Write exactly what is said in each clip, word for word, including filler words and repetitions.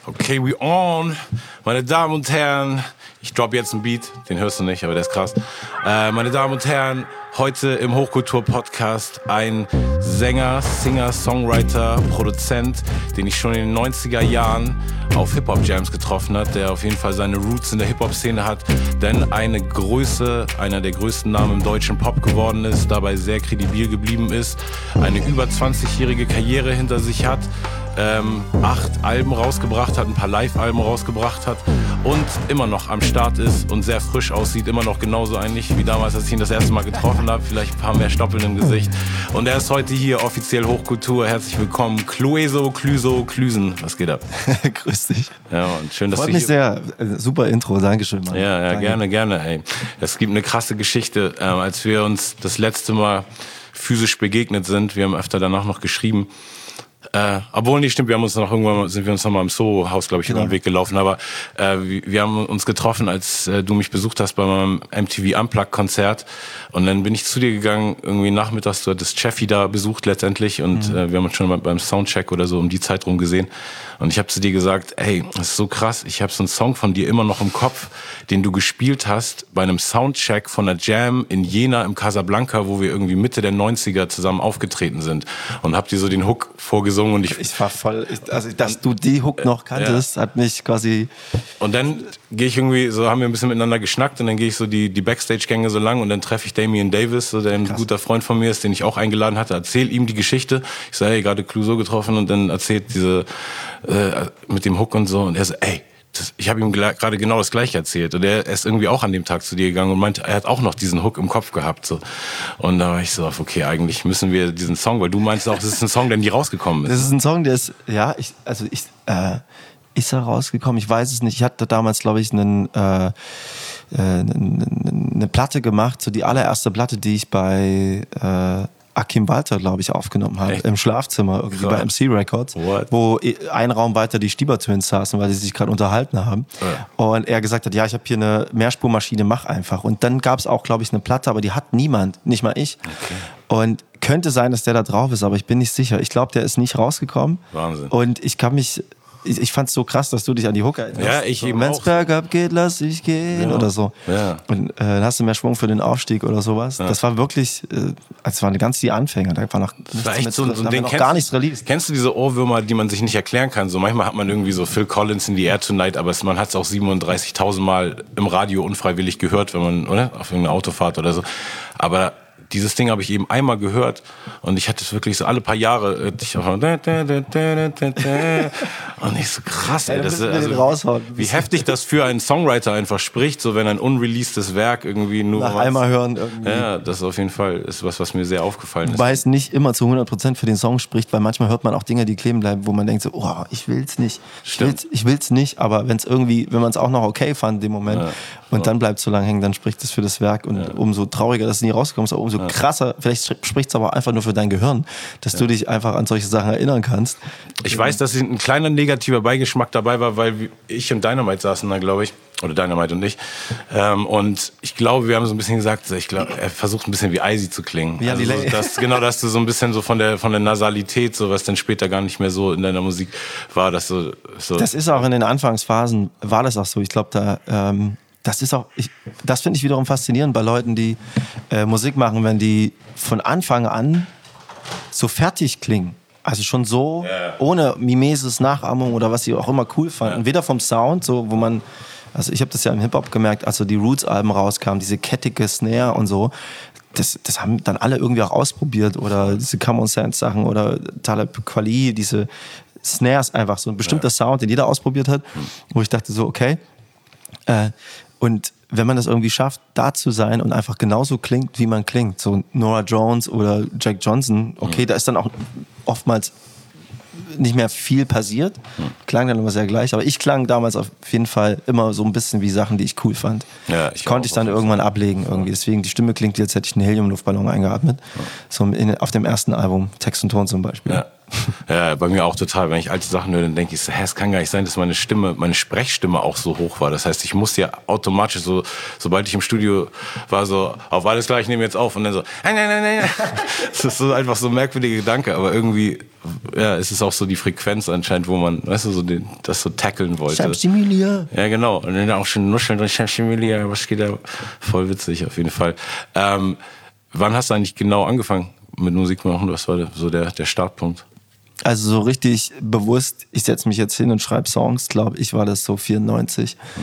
Okay, we on. Meine Damen und Herren, ich drop jetzt einen Beat, den hörst du nicht, aber der ist krass. Äh, meine Damen und Herren, heute im Hochkultur-Podcast ein Sänger, Singer, Songwriter, Produzent, den ich schon in den neunziger Jahren auf Hip-Hop-Jams getroffen hat, der auf jeden Fall seine Roots in der Hip-Hop-Szene hat, denn eine Größe, einer der größten Namen im deutschen Pop geworden ist, dabei sehr kredibil geblieben ist, eine über zwanzigjährige Karriere hinter sich hat, ähm, acht Alben rausgebracht hat, ein paar Live-Alben rausgebracht hat und immer noch am Start ist und sehr frisch aussieht, immer noch genauso eigentlich wie damals, als ich ihn das erste Mal getroffen habe, vielleicht ein paar mehr Stoppeln im Gesicht. Und er ist heute hier, offiziell Hochkultur. Herzlich willkommen, Clueso, Clueso, Clusen. Was geht ab? Grüß dich. Ja, und schön, dass Freut du mich hier... sehr. Super Intro, Dankeschön, Mann. Ja, ja, Danke. gerne, gerne. Ey. Es gibt eine krasse Geschichte, äh, als wir uns das letzte Mal physisch begegnet sind. Wir haben öfter danach noch geschrieben. Äh, obwohl nicht stimmt, wir haben uns noch irgendwann sind wir uns noch mal im Soho-Haus, glaube ich, genau. über den Weg gelaufen. Aber äh, wir, wir haben uns getroffen, als äh, du mich besucht hast bei meinem M T V Unplugged-Konzert. Und dann bin ich zu dir gegangen, irgendwie nachmittags, du hattest Cheffy da besucht letztendlich. Und mhm. äh, wir haben uns schon mal beim Soundcheck oder so um die Zeit rum gesehen. Und ich habe zu dir gesagt, ey, das ist so krass, ich habe so einen Song von dir immer noch im Kopf, den du gespielt hast bei einem Soundcheck von einer Jam in Jena im Casablanca, wo wir irgendwie Mitte der neunziger zusammen aufgetreten sind. Und hab dir so den Hook vorgesungen. Und ich, ich war voll, ich, also dass du die Hook noch kanntest, ja. hat mich quasi... Und dann gehe ich irgendwie, so haben wir ein bisschen miteinander geschnackt und dann gehe ich so die, die Backstage-Gänge so lang und dann treffe ich Damian Davis, so, der ein Krass. guter Freund von mir ist, den ich auch eingeladen hatte, erzähl ihm die Geschichte. Ich sage, hey, gerade Clueso getroffen und dann erzählt diese, äh, mit dem Hook und so und er so, ey, das, ich habe ihm gerade genau das Gleiche erzählt und er ist irgendwie auch an dem Tag zu dir gegangen und meinte, er hat auch noch diesen Hook im Kopf gehabt. So. Und da war ich so, okay, eigentlich müssen wir diesen Song, weil du meinst auch, das ist ein Song, der nie rausgekommen ist. Das ist ein Song, der ist, ja, ich, also ich, äh, ist er rausgekommen? Ich weiß es nicht. Ich hatte damals, glaube ich, einen, äh, äh, eine Platte gemacht, so die allererste Platte, die ich bei äh, Akim Walter, glaube ich, aufgenommen habe, im Schlafzimmer, irgendwie Krass. bei M C Records, What? wo ein Raum weiter die Stieber Twins saßen, weil sie sich gerade unterhalten haben. Ja. Und er gesagt hat, ja, ich habe hier eine Mehrspurmaschine, mach einfach. Und dann gab es auch, glaube ich, eine Platte, aber die hat niemand, nicht mal ich. Okay. Und könnte sein, dass der da drauf ist, aber ich bin nicht sicher. Ich glaube, der ist nicht rausgekommen. Wahnsinn. Und ich kann mich... Ich, ich fand es so krass, dass du dich an die Hook erinnerst. Ja, ich so, eben Wenn's auch. bergab geht, lass ich gehen, ja. oder so. Ja. Und äh, dann hast du mehr Schwung für den Aufstieg oder sowas. Ja. Das war wirklich, äh, das waren ganz die Anfänger. Da war noch, das war echt so, mit, so da ein Ding. noch gar nichts released. Kennst du diese Ohrwürmer, die man sich nicht erklären kann? So manchmal hat man irgendwie so Phil Collins in the Air Tonight, aber es, man hat es auch siebenunddreißigtausend Mal im Radio unfreiwillig gehört, wenn man, oder? Auf irgendeiner Autofahrt oder so. Aber dieses Ding habe ich eben einmal gehört und ich hatte es wirklich so alle paar Jahre. Ich und ich so krass, ey, das, also, wie heftig das für einen Songwriter einfach spricht, so wenn ein unreleasedes Werk irgendwie nur nach einmal hören irgendwie. Ja, das ist auf jeden Fall ist was, was mir sehr aufgefallen ist. Wobei es nicht immer zu hundert Prozent für den Song spricht, weil manchmal hört man auch Dinge, die kleben bleiben, wo man denkt so, oh, ich will's nicht, ich will's, ich will's nicht, aber wenn es irgendwie, wenn man es auch noch okay fand in dem Moment ja. und dann bleibt es so lange hängen, dann spricht es für das Werk und ja. umso trauriger, dass es nie rauskommt, umso ja. krasser, vielleicht spricht es aber einfach nur für dein Gehirn, dass ja. du dich einfach an solche Sachen erinnern kannst. Ich weiß, dass ein kleiner negativer Beigeschmack dabei war, weil ich und Dynamite saßen da, glaube ich, oder Dynamite und ich. Ähm, und ich glaube, wir haben so ein bisschen gesagt, ich glaube, er versucht ein bisschen wie Icy zu klingen. Ja, also so, dass, genau, dass du so ein bisschen so von der von der Nasalität, so was dann später gar nicht mehr so in deiner Musik war, dass so, so das ist auch in den Anfangsphasen, war das auch so. Ich glaube, da ähm Das ist auch, ich, das finde ich wiederum faszinierend bei Leuten, die äh, Musik machen, wenn die von Anfang an so fertig klingen. Also schon so, yeah. ohne Mimesis, Nachahmung oder was sie auch immer cool fanden. Yeah. Weder vom Sound, so wo man, also ich habe das ja im Hip-Hop gemerkt, als so die Roots-Alben rauskamen, diese kettige Snare und so, das, das haben dann alle irgendwie auch ausprobiert. Oder diese Common Sense-Sachen oder Talib Kweli, diese Snares einfach, so ein bestimmter yeah. Sound, den jeder ausprobiert hat, hm. wo ich dachte so, okay, äh, und wenn man das irgendwie schafft, da zu sein und einfach genauso klingt, wie man klingt, so Nora Jones oder Jack Johnson, okay, mhm. da ist dann auch oftmals nicht mehr viel passiert, mhm. klang dann immer sehr gleich, aber ich klang damals auf jeden Fall immer so ein bisschen wie Sachen, die ich cool fand. Ja, ich konnte ich dann irgendwann ablegen irgendwie, deswegen die Stimme klingt, als hätte ich einen Heliumluftballon eingeatmet, ja. so in, auf dem ersten Album, Text und Ton zum Beispiel. Ja. Ja, bei mir auch total. Wenn ich alte Sachen höre, dann denke ich so, hä, es kann gar nicht sein, dass meine Stimme, meine Sprechstimme auch so hoch war. Das heißt, ich musste ja automatisch so, sobald ich im Studio war, so, auf alles klar, ich nehme jetzt auf und dann so, nein, nein, nein, nein. Das ist so einfach so ein merkwürdiger Gedanke, aber irgendwie, ja, es ist auch so die Frequenz anscheinend, wo man, weißt du, so den, das so tackeln wollte. Schamsimilia. Ja, genau. Und dann auch schon nuscheln und Schamsimilia, was geht da? Voll witzig, auf jeden Fall. Ähm, wann hast du eigentlich genau angefangen mit Musik machen? Was war so der, der Startpunkt? Also so richtig bewusst, ich setze mich jetzt hin und schreibe Songs, glaube ich, war das so vierundneunzig. Hm.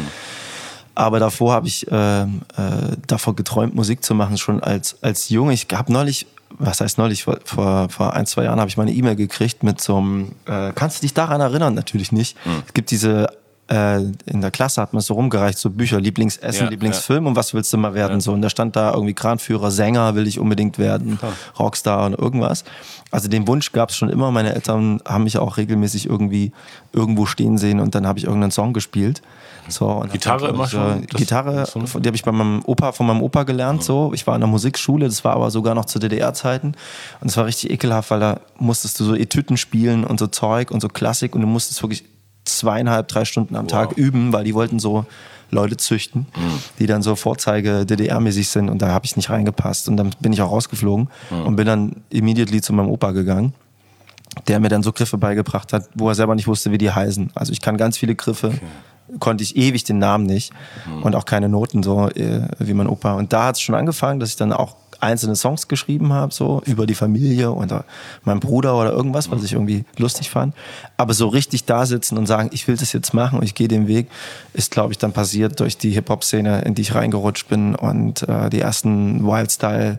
Aber davor habe ich äh, äh, davor geträumt, Musik zu machen, schon als, als Junge. Ich habe neulich, was heißt neulich, vor, vor, vor ein, zwei Jahren habe ich mal eine E-Mail gekriegt mit so einem, äh, kannst du dich daran erinnern? Natürlich nicht. Hm. Es gibt diese, äh, in der Klasse hat man so rumgereicht, so Bücher, Lieblingsessen, ja, Lieblingsfilm ja. und was willst du mal werden? Ja. So, und da stand da irgendwie Kranführer, Sänger will ich unbedingt werden, ja. Rockstar und irgendwas. Also den Wunsch gab es schon immer. Meine Eltern haben mich auch regelmäßig irgendwie irgendwo stehen sehen und dann habe ich irgendeinen Song gespielt. So, und Gitarre immer schon? Äh, Gitarre, die habe ich bei meinem Opa, von meinem Opa gelernt. Ja. So. Ich war in der Musikschule, das war aber sogar noch zu D D R-Zeiten. Und es war richtig ekelhaft, weil da musstest du so Etüten spielen und so Zeug und so Klassik und du musstest wirklich zweieinhalb, drei Stunden am wow. Tag üben, weil die wollten so Leute züchten, mhm. die dann so Vorzeige-D D R-mäßig sind und da habe ich nicht reingepasst. Und dann bin ich auch rausgeflogen mhm. und bin dann immediately zu meinem Opa gegangen, der mir dann so Griffe beigebracht hat, wo er selber nicht wusste, wie die heißen. Also ich kann ganz viele Griffe, okay. konnte ich ewig den Namen nicht mhm. und auch keine Noten so äh, wie mein Opa. Und da hat es schon angefangen, dass ich dann auch einzelne Songs geschrieben habe, so über die Familie oder meinen Bruder oder irgendwas, was ich irgendwie lustig fand. Aber so richtig da sitzen und sagen, ich will das jetzt machen und ich gehe den Weg, ist, glaube ich, dann passiert durch die Hip-Hop-Szene, in die ich reingerutscht bin und äh, die ersten Wildstyle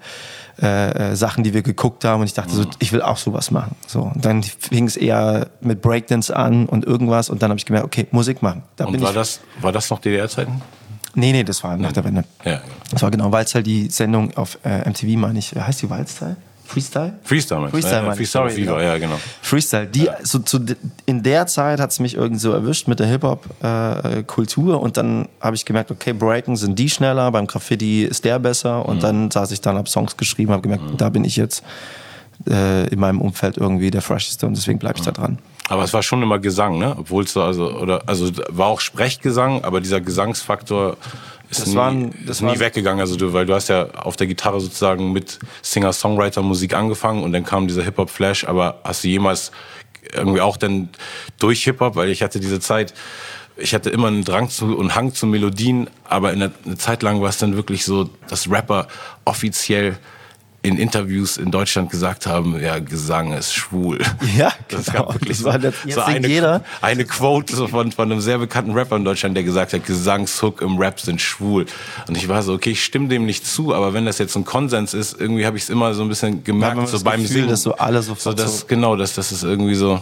äh, Sachen, die wir geguckt haben und ich dachte so, ich will auch sowas machen. So, und dann fing es eher mit Breakdance an und irgendwas und dann habe ich gemerkt, okay, Musik machen. Da und bin war, ich das, war das noch D D R-Zeiten? Nee, nee, das war nach der Wende. Ja, ja. Das war genau Wildstyle, die Sendung auf äh, M T V, meine ich. Heißt die Wildstyle? Freestyle? Freestyle, meinst du? Freestyle, ja, ja, Freestyle Sorry, Fever, genau. ja, genau. Freestyle. Die, ja. so, zu, in der Zeit hat es mich irgendwie so erwischt mit der Hip-Hop-Kultur äh, und dann habe ich gemerkt, okay, Breaken sind die schneller, beim Graffiti ist der besser und mhm. dann saß ich dann, habe Songs geschrieben, habe gemerkt, mhm. da bin ich jetzt äh, in meinem Umfeld irgendwie der Fresheste und deswegen bleibe ich mhm. da dran. Aber es war schon immer Gesang, ne? Obwohl es so, also, oder, also war auch Sprechgesang, aber dieser Gesangsfaktor ist das nie, waren, das ist nie waren, weggegangen. Also du, weil du hast ja auf der Gitarre sozusagen mit Singer-Songwriter-Musik angefangen und dann kam dieser Hip-Hop-Flash, aber hast du jemals irgendwie auch dann durch Hip-Hop, weil ich hatte diese Zeit, ich hatte immer einen Drang zu und Hang zu Melodien, aber in der, eine Zeit lang war es dann wirklich so, dass Rapper offiziell in Interviews in Deutschland gesagt haben, ja, Gesang ist schwul. Ja, das genau. gab wirklich das war so, jetzt so eine, jeder. eine Quote so von, von einem sehr bekannten Rapper in Deutschland, der gesagt hat, Gesangshook im Rap sind schwul. Und ich war so, okay, ich stimme dem nicht zu, aber wenn das jetzt ein Konsens ist, irgendwie habe ich es immer so ein bisschen gemerkt, ja, so beim Gefühl, Singen. Dass so alle so, so das, genau, das, das ist irgendwie so,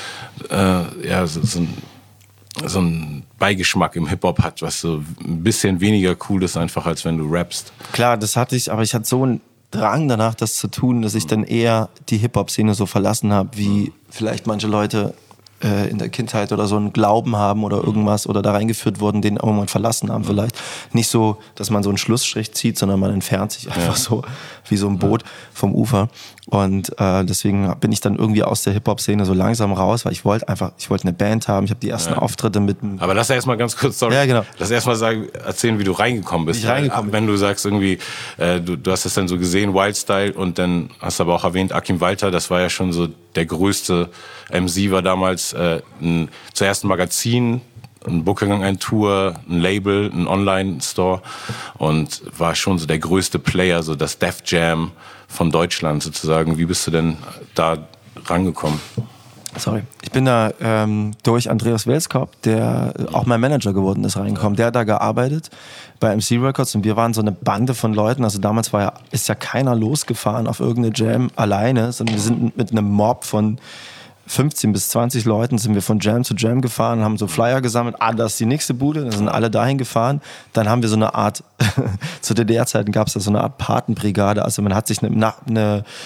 äh, ja, so, so ein so ein Beigeschmack im Hip-Hop hat, was so ein bisschen weniger cool ist, einfach als wenn du rappst. Klar, das hatte ich, aber ich hatte so einen Drang danach, das zu tun, dass ich dann eher die Hip-Hop-Szene so verlassen habe, wie vielleicht manche Leute äh, in der Kindheit oder so einen Glauben haben oder irgendwas oder da reingeführt wurden, den irgendwann verlassen haben vielleicht. Nicht so, dass man so einen Schlussstrich zieht, sondern man entfernt sich einfach ja. so wie so ein Boot vom Ufer. Und äh, deswegen bin ich dann irgendwie aus der Hip-Hop-Szene so langsam raus, weil ich wollte einfach, ich wollte eine Band haben, ich habe die ersten ja. Auftritte mit... Aber lass erst mal ganz kurz, sorry, ja, genau. lass erst mal sagen, erzählen, wie du reingekommen bist. Wie ich reingekommen Wenn du sagst irgendwie, äh, du, du hast das dann so gesehen, Wildstyle, und dann hast du aber auch erwähnt, Akim Walter, das war ja schon so der größte M C, war damals äh, ein, zuerst ein Magazin, ein Booking, ein Tour, ein Label, ein Online-Store und war schon so der größte Player, so das Def Jam von Deutschland sozusagen. Wie bist du denn da rangekommen? Sorry. Ich bin da ähm, durch Andreas Welskop, der auch mein Manager geworden ist, reingekommen. Der hat da gearbeitet bei M C Records und wir waren so eine Bande von Leuten. Also damals war ja, ist ja keiner losgefahren auf irgendeine Jam alleine, sondern wir sind mit einem Mob von fünfzehn bis zwanzig Leuten sind wir von Jam zu Jam gefahren, haben so Flyer gesammelt, ah, das ist die nächste Bude, dann sind alle dahin gefahren. Dann haben wir so eine Art, zu D D R-Zeiten gab es da so eine Art Patenbrigade, also man hat sich eine, eine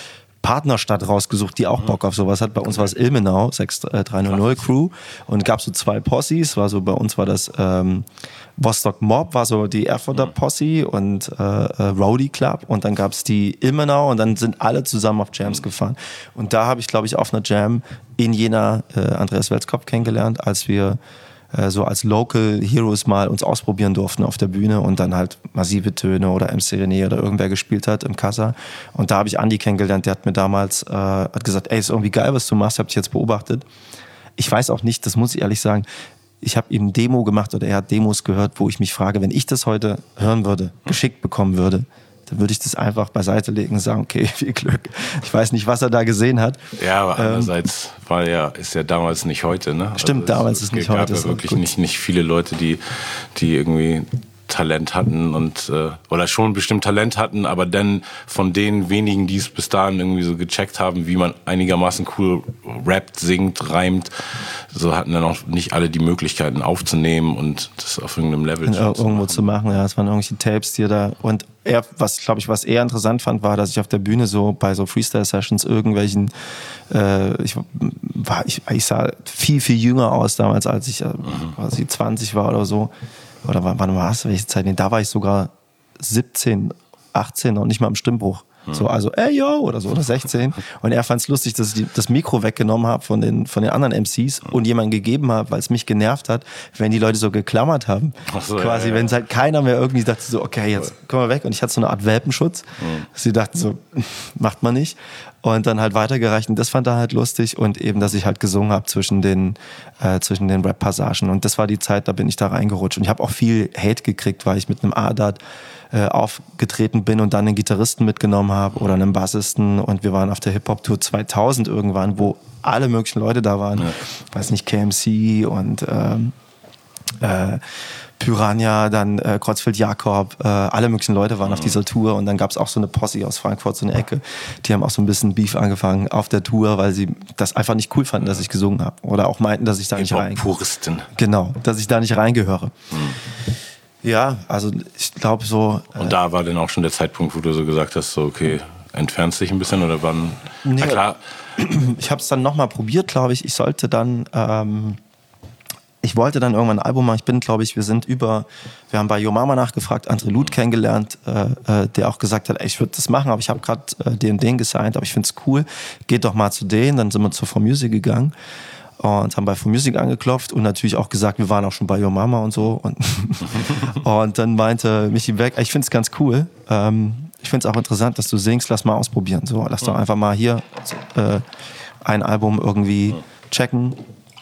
Partnerstadt rausgesucht, die auch Bock auf sowas hat. Bei uns war es Ilmenau, sechs drei null null Crew, und gab so zwei Possis, war so, bei uns war das ähm, Vostok Mob, war so die Erfurter Posse und äh, äh, Rowdy Club, und dann gab es die Ilmenau, und dann sind alle zusammen auf Jams gefahren. Und da habe ich, glaube ich, auf einer Jam in Jena äh, Andreas Welskopf kennengelernt, als wir so als Local Heroes mal uns ausprobieren durften auf der Bühne und dann halt Massive Töne oder M C René oder irgendwer gespielt hat im Casa. Und da habe ich Andi kennengelernt, der hat mir damals äh, hat gesagt, ey, ist irgendwie geil, was du machst, hab dich jetzt beobachtet. Ich weiß auch nicht, das muss ich ehrlich sagen, ich habe ihm Demo gemacht oder er hat Demos gehört, wo ich mich frage, wenn ich das heute hören würde, geschickt bekommen würde, dann würde ich das einfach beiseite legen und sagen, okay, viel Glück. Ich weiß nicht, was er da gesehen hat. Ja, aber ähm, andererseits war ja, ist ja damals nicht heute, ne? Stimmt, also damals ist nicht heute. Es gab ja wirklich nicht, nicht viele Leute, die, die irgendwie Talent hatten und äh, oder schon bestimmt Talent hatten, aber dann von den wenigen, die es bis dahin irgendwie so gecheckt haben, wie man einigermaßen cool rappt, singt, reimt, so hatten dann auch nicht alle die Möglichkeiten aufzunehmen und das auf irgendeinem Level ja, zu irgendwo machen. zu machen. Ja, es waren irgendwelche Tapes, die da und er, was glaube ich, was eher interessant fand, war, dass ich auf der Bühne so bei so Freestyle-Sessions irgendwelchen, äh, ich war, ich, ich sah viel viel jünger aus damals, als ich, äh, als ich zwanzig war oder so. Oder wann war es? Welche Zeit? Nee, da war ich sogar siebzehn, achtzehn, noch nicht mal im Stimmbruch. Hm. So, also, ey, yo, oder so, oder sechzehn. Und er fand es lustig, dass ich die, das Mikro weggenommen habe von den, von den anderen M Cs und jemanden gegeben habe, weil es mich genervt hat, wenn die Leute so geklammert haben. Ach so, quasi, ja, ja. Wenn es halt keiner mehr irgendwie dachte, so, okay, jetzt kommen wir weg. Und ich hatte so eine Art Welpenschutz. Hm. Sie dachten so, macht man nicht. Und dann halt weitergereicht. Und das fand er halt lustig. Und eben, dass ich halt gesungen habe zwischen den, äh, zwischen den Rap-Passagen. Und das war die Zeit, da bin ich da reingerutscht. Und ich habe auch viel Hate gekriegt, weil ich mit einem A-Dat äh, aufgetreten bin und dann einen Gitarristen mitgenommen habe oder einen Bassisten. Und wir waren auf der Hip-Hop-Tour zweitausend irgendwann, wo alle möglichen Leute da waren. Ja. Weiß nicht, K M C und ähm, äh, Piranha, dann äh, Kreuzfeld Jakob, äh, alle möglichen Leute waren mhm. auf dieser Tour, und dann gab es auch so eine Posse aus Frankfurt, so eine Ecke, die haben auch so ein bisschen Beef angefangen auf der Tour, weil sie das einfach nicht cool fanden, dass ich gesungen habe, oder auch meinten, dass ich da nicht rein... Puristen. Genau, dass ich da nicht reingehöre. Mhm. Ja, also ich glaube so... Äh, und da war dann auch schon der Zeitpunkt, wo du so gesagt hast, so okay, entfernst dich ein bisschen, oder wann? Nee, na klar. Ich habe es dann nochmal probiert, glaube ich. Ich sollte dann... Ähm, Ich wollte dann irgendwann ein Album machen. Ich bin, glaube ich, wir sind über, wir haben bei Yo Mama nachgefragt, André Luth kennengelernt, äh, der auch gesagt hat, ey, ich würde das machen, aber ich habe gerade äh, den und den gesigned, aber ich finde es cool, geht doch mal zu denen. Dann sind wir zur For Music gegangen und haben bei For Music angeklopft und natürlich auch gesagt, wir waren auch schon bei Yo Mama und so. Und, und dann meinte Michi Beck, ey, ich finde es ganz cool. Ähm, ich finde es auch interessant, dass du singst, lass mal ausprobieren. So, lass doch einfach mal hier äh, ein Album irgendwie checken.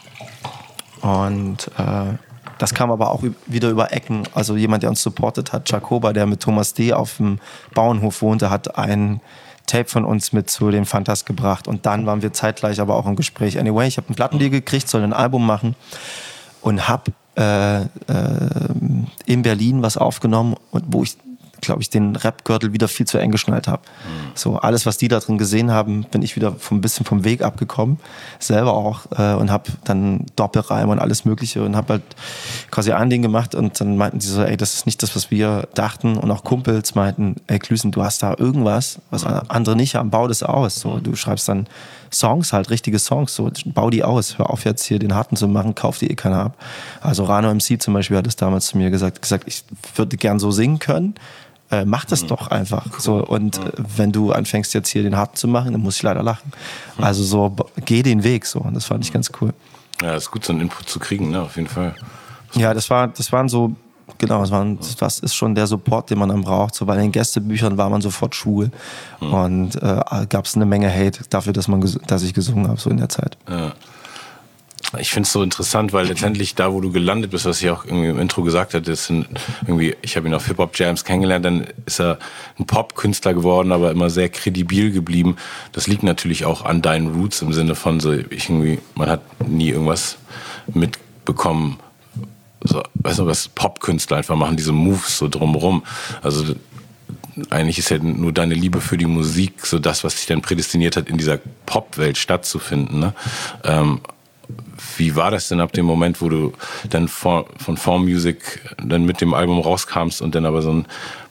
Und äh, das kam aber auch wieder über Ecken. Also jemand, der uns supportet hat, Jacoba, der mit Thomas D. auf dem Bauernhof wohnte, hat ein Tape von uns mit zu den Fantas gebracht. Und dann waren wir zeitgleich aber auch im Gespräch. Anyway, ich habe einen Plattendeal gekriegt, soll ein Album machen und habe äh, äh, in Berlin was aufgenommen, und wo ich, glaube ich, den Rap-Gürtel wieder viel zu eng geschnallt habe. Mhm. So, alles, was die da drin gesehen haben, bin ich wieder ein bisschen vom Weg abgekommen, selber auch, äh, und habe dann Doppelreim und alles Mögliche und habe halt quasi ein Ding gemacht, und dann meinten sie so, ey, das ist nicht das, was wir dachten, und auch Kumpels meinten, ey, Klüsen, du hast da irgendwas, was andere nicht haben, bau das aus. So, du schreibst dann Songs, halt richtige Songs, so, bau die aus, hör auf jetzt hier den Harten zu machen, kauf die eh keiner ab. Also Rano M C zum Beispiel hat es damals zu mir gesagt, gesagt, ich würde gern so singen können, Äh, mach das doch einfach. So, und äh, wenn du anfängst jetzt hier den Harten zu machen, dann muss ich leider lachen. Also so, b- geh den Weg so. Und das fand ich ganz cool. Ja, ist gut, so einen Input zu kriegen, ne, auf jeden Fall. Ja, das war, das waren so, genau, das, waren, das ist schon der Support, den man dann braucht. So, bei den Gästebüchern war man sofort schwul. Mhm. Und äh, gab es eine Menge Hate dafür, dass man ges- dass ich gesungen habe, so in der Zeit. Ja. Ich finde es so interessant, weil letztendlich da, wo du gelandet bist, was ich auch irgendwie im Intro gesagt hatte, ist irgendwie, ich habe ihn auf Hip-Hop-Jams kennengelernt, dann ist er ein Pop-Künstler geworden, aber immer sehr kredibil geblieben. Das liegt natürlich auch an deinen Roots im Sinne von so, ich irgendwie, man hat nie irgendwas mitbekommen, so, weißt du, was Pop-Künstler einfach machen, diese Moves so drumherum. Also eigentlich ist ja nur deine Liebe für die Musik so das, was dich dann prädestiniert hat, in dieser Pop-Welt stattzufinden, ne? Ähm, Wie war das denn ab dem Moment, wo du dann von For Music dann mit dem Album rauskamst und dann aber so ein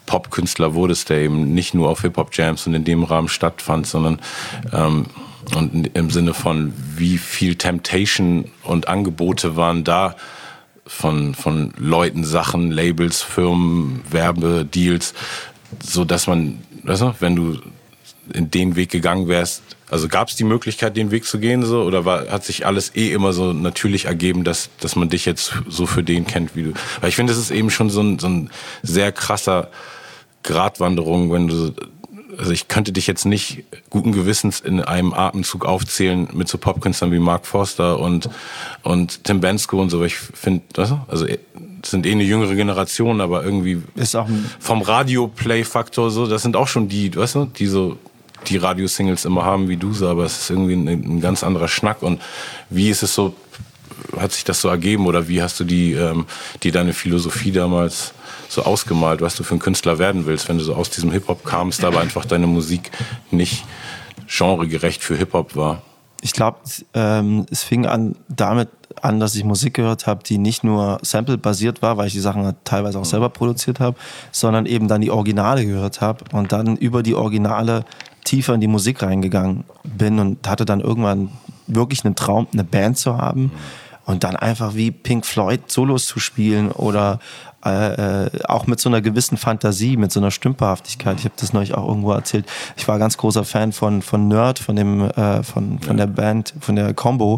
Popkünstler wurdest, der eben nicht nur auf Hip-Hop-Jams und in dem Rahmen stattfand, sondern ähm, und im Sinne von, wie viel Temptation und Angebote waren da von, von Leuten, Sachen, Labels, Firmen, Werbedeals, so dass man, weißt du, wenn du in den Weg gegangen wärst, also gab es die Möglichkeit, den Weg zu gehen, so, oder war, hat sich alles eh immer so natürlich ergeben, dass, dass man dich jetzt so für den kennt, wie du, weil ich finde, das ist eben schon so ein, so ein sehr krasser Gratwanderung, wenn du, also ich könnte dich jetzt nicht guten Gewissens in einem Atemzug aufzählen mit so Popkünstlern wie Mark Forster und, und Tim Bensko und so, weil ich finde, weißt du, also das sind eh eine jüngere Generation, aber irgendwie ist auch vom Radio-Play-Faktor so, das sind auch schon die, weißt du, die so die Radiosingles immer haben wie du so, aber es ist irgendwie ein, ein ganz anderer Schnack. Und wie ist es so, hat sich das so ergeben oder wie hast du die, ähm, die deine Philosophie damals so ausgemalt, was du für ein Künstler werden willst, wenn du so aus diesem Hip-Hop kamst, aber einfach deine Musik nicht genregerecht für Hip-Hop war? Ich glaube, ähm, es fing an damit an, dass ich Musik gehört habe, die nicht nur Sample-basiert war, weil ich die Sachen teilweise auch selber produziert habe, sondern eben dann die Originale gehört habe und dann über die Originale tiefer in die Musik reingegangen bin und hatte dann irgendwann wirklich einen Traum, eine Band zu haben und dann einfach wie Pink Floyd Solos zu spielen oder äh, auch mit so einer gewissen Fantasie, mit so einer Stümperhaftigkeit. Ich habe das neulich auch irgendwo erzählt. Ich war ganz großer Fan von, von Nerd, von dem äh, von, von der Band, von der Combo.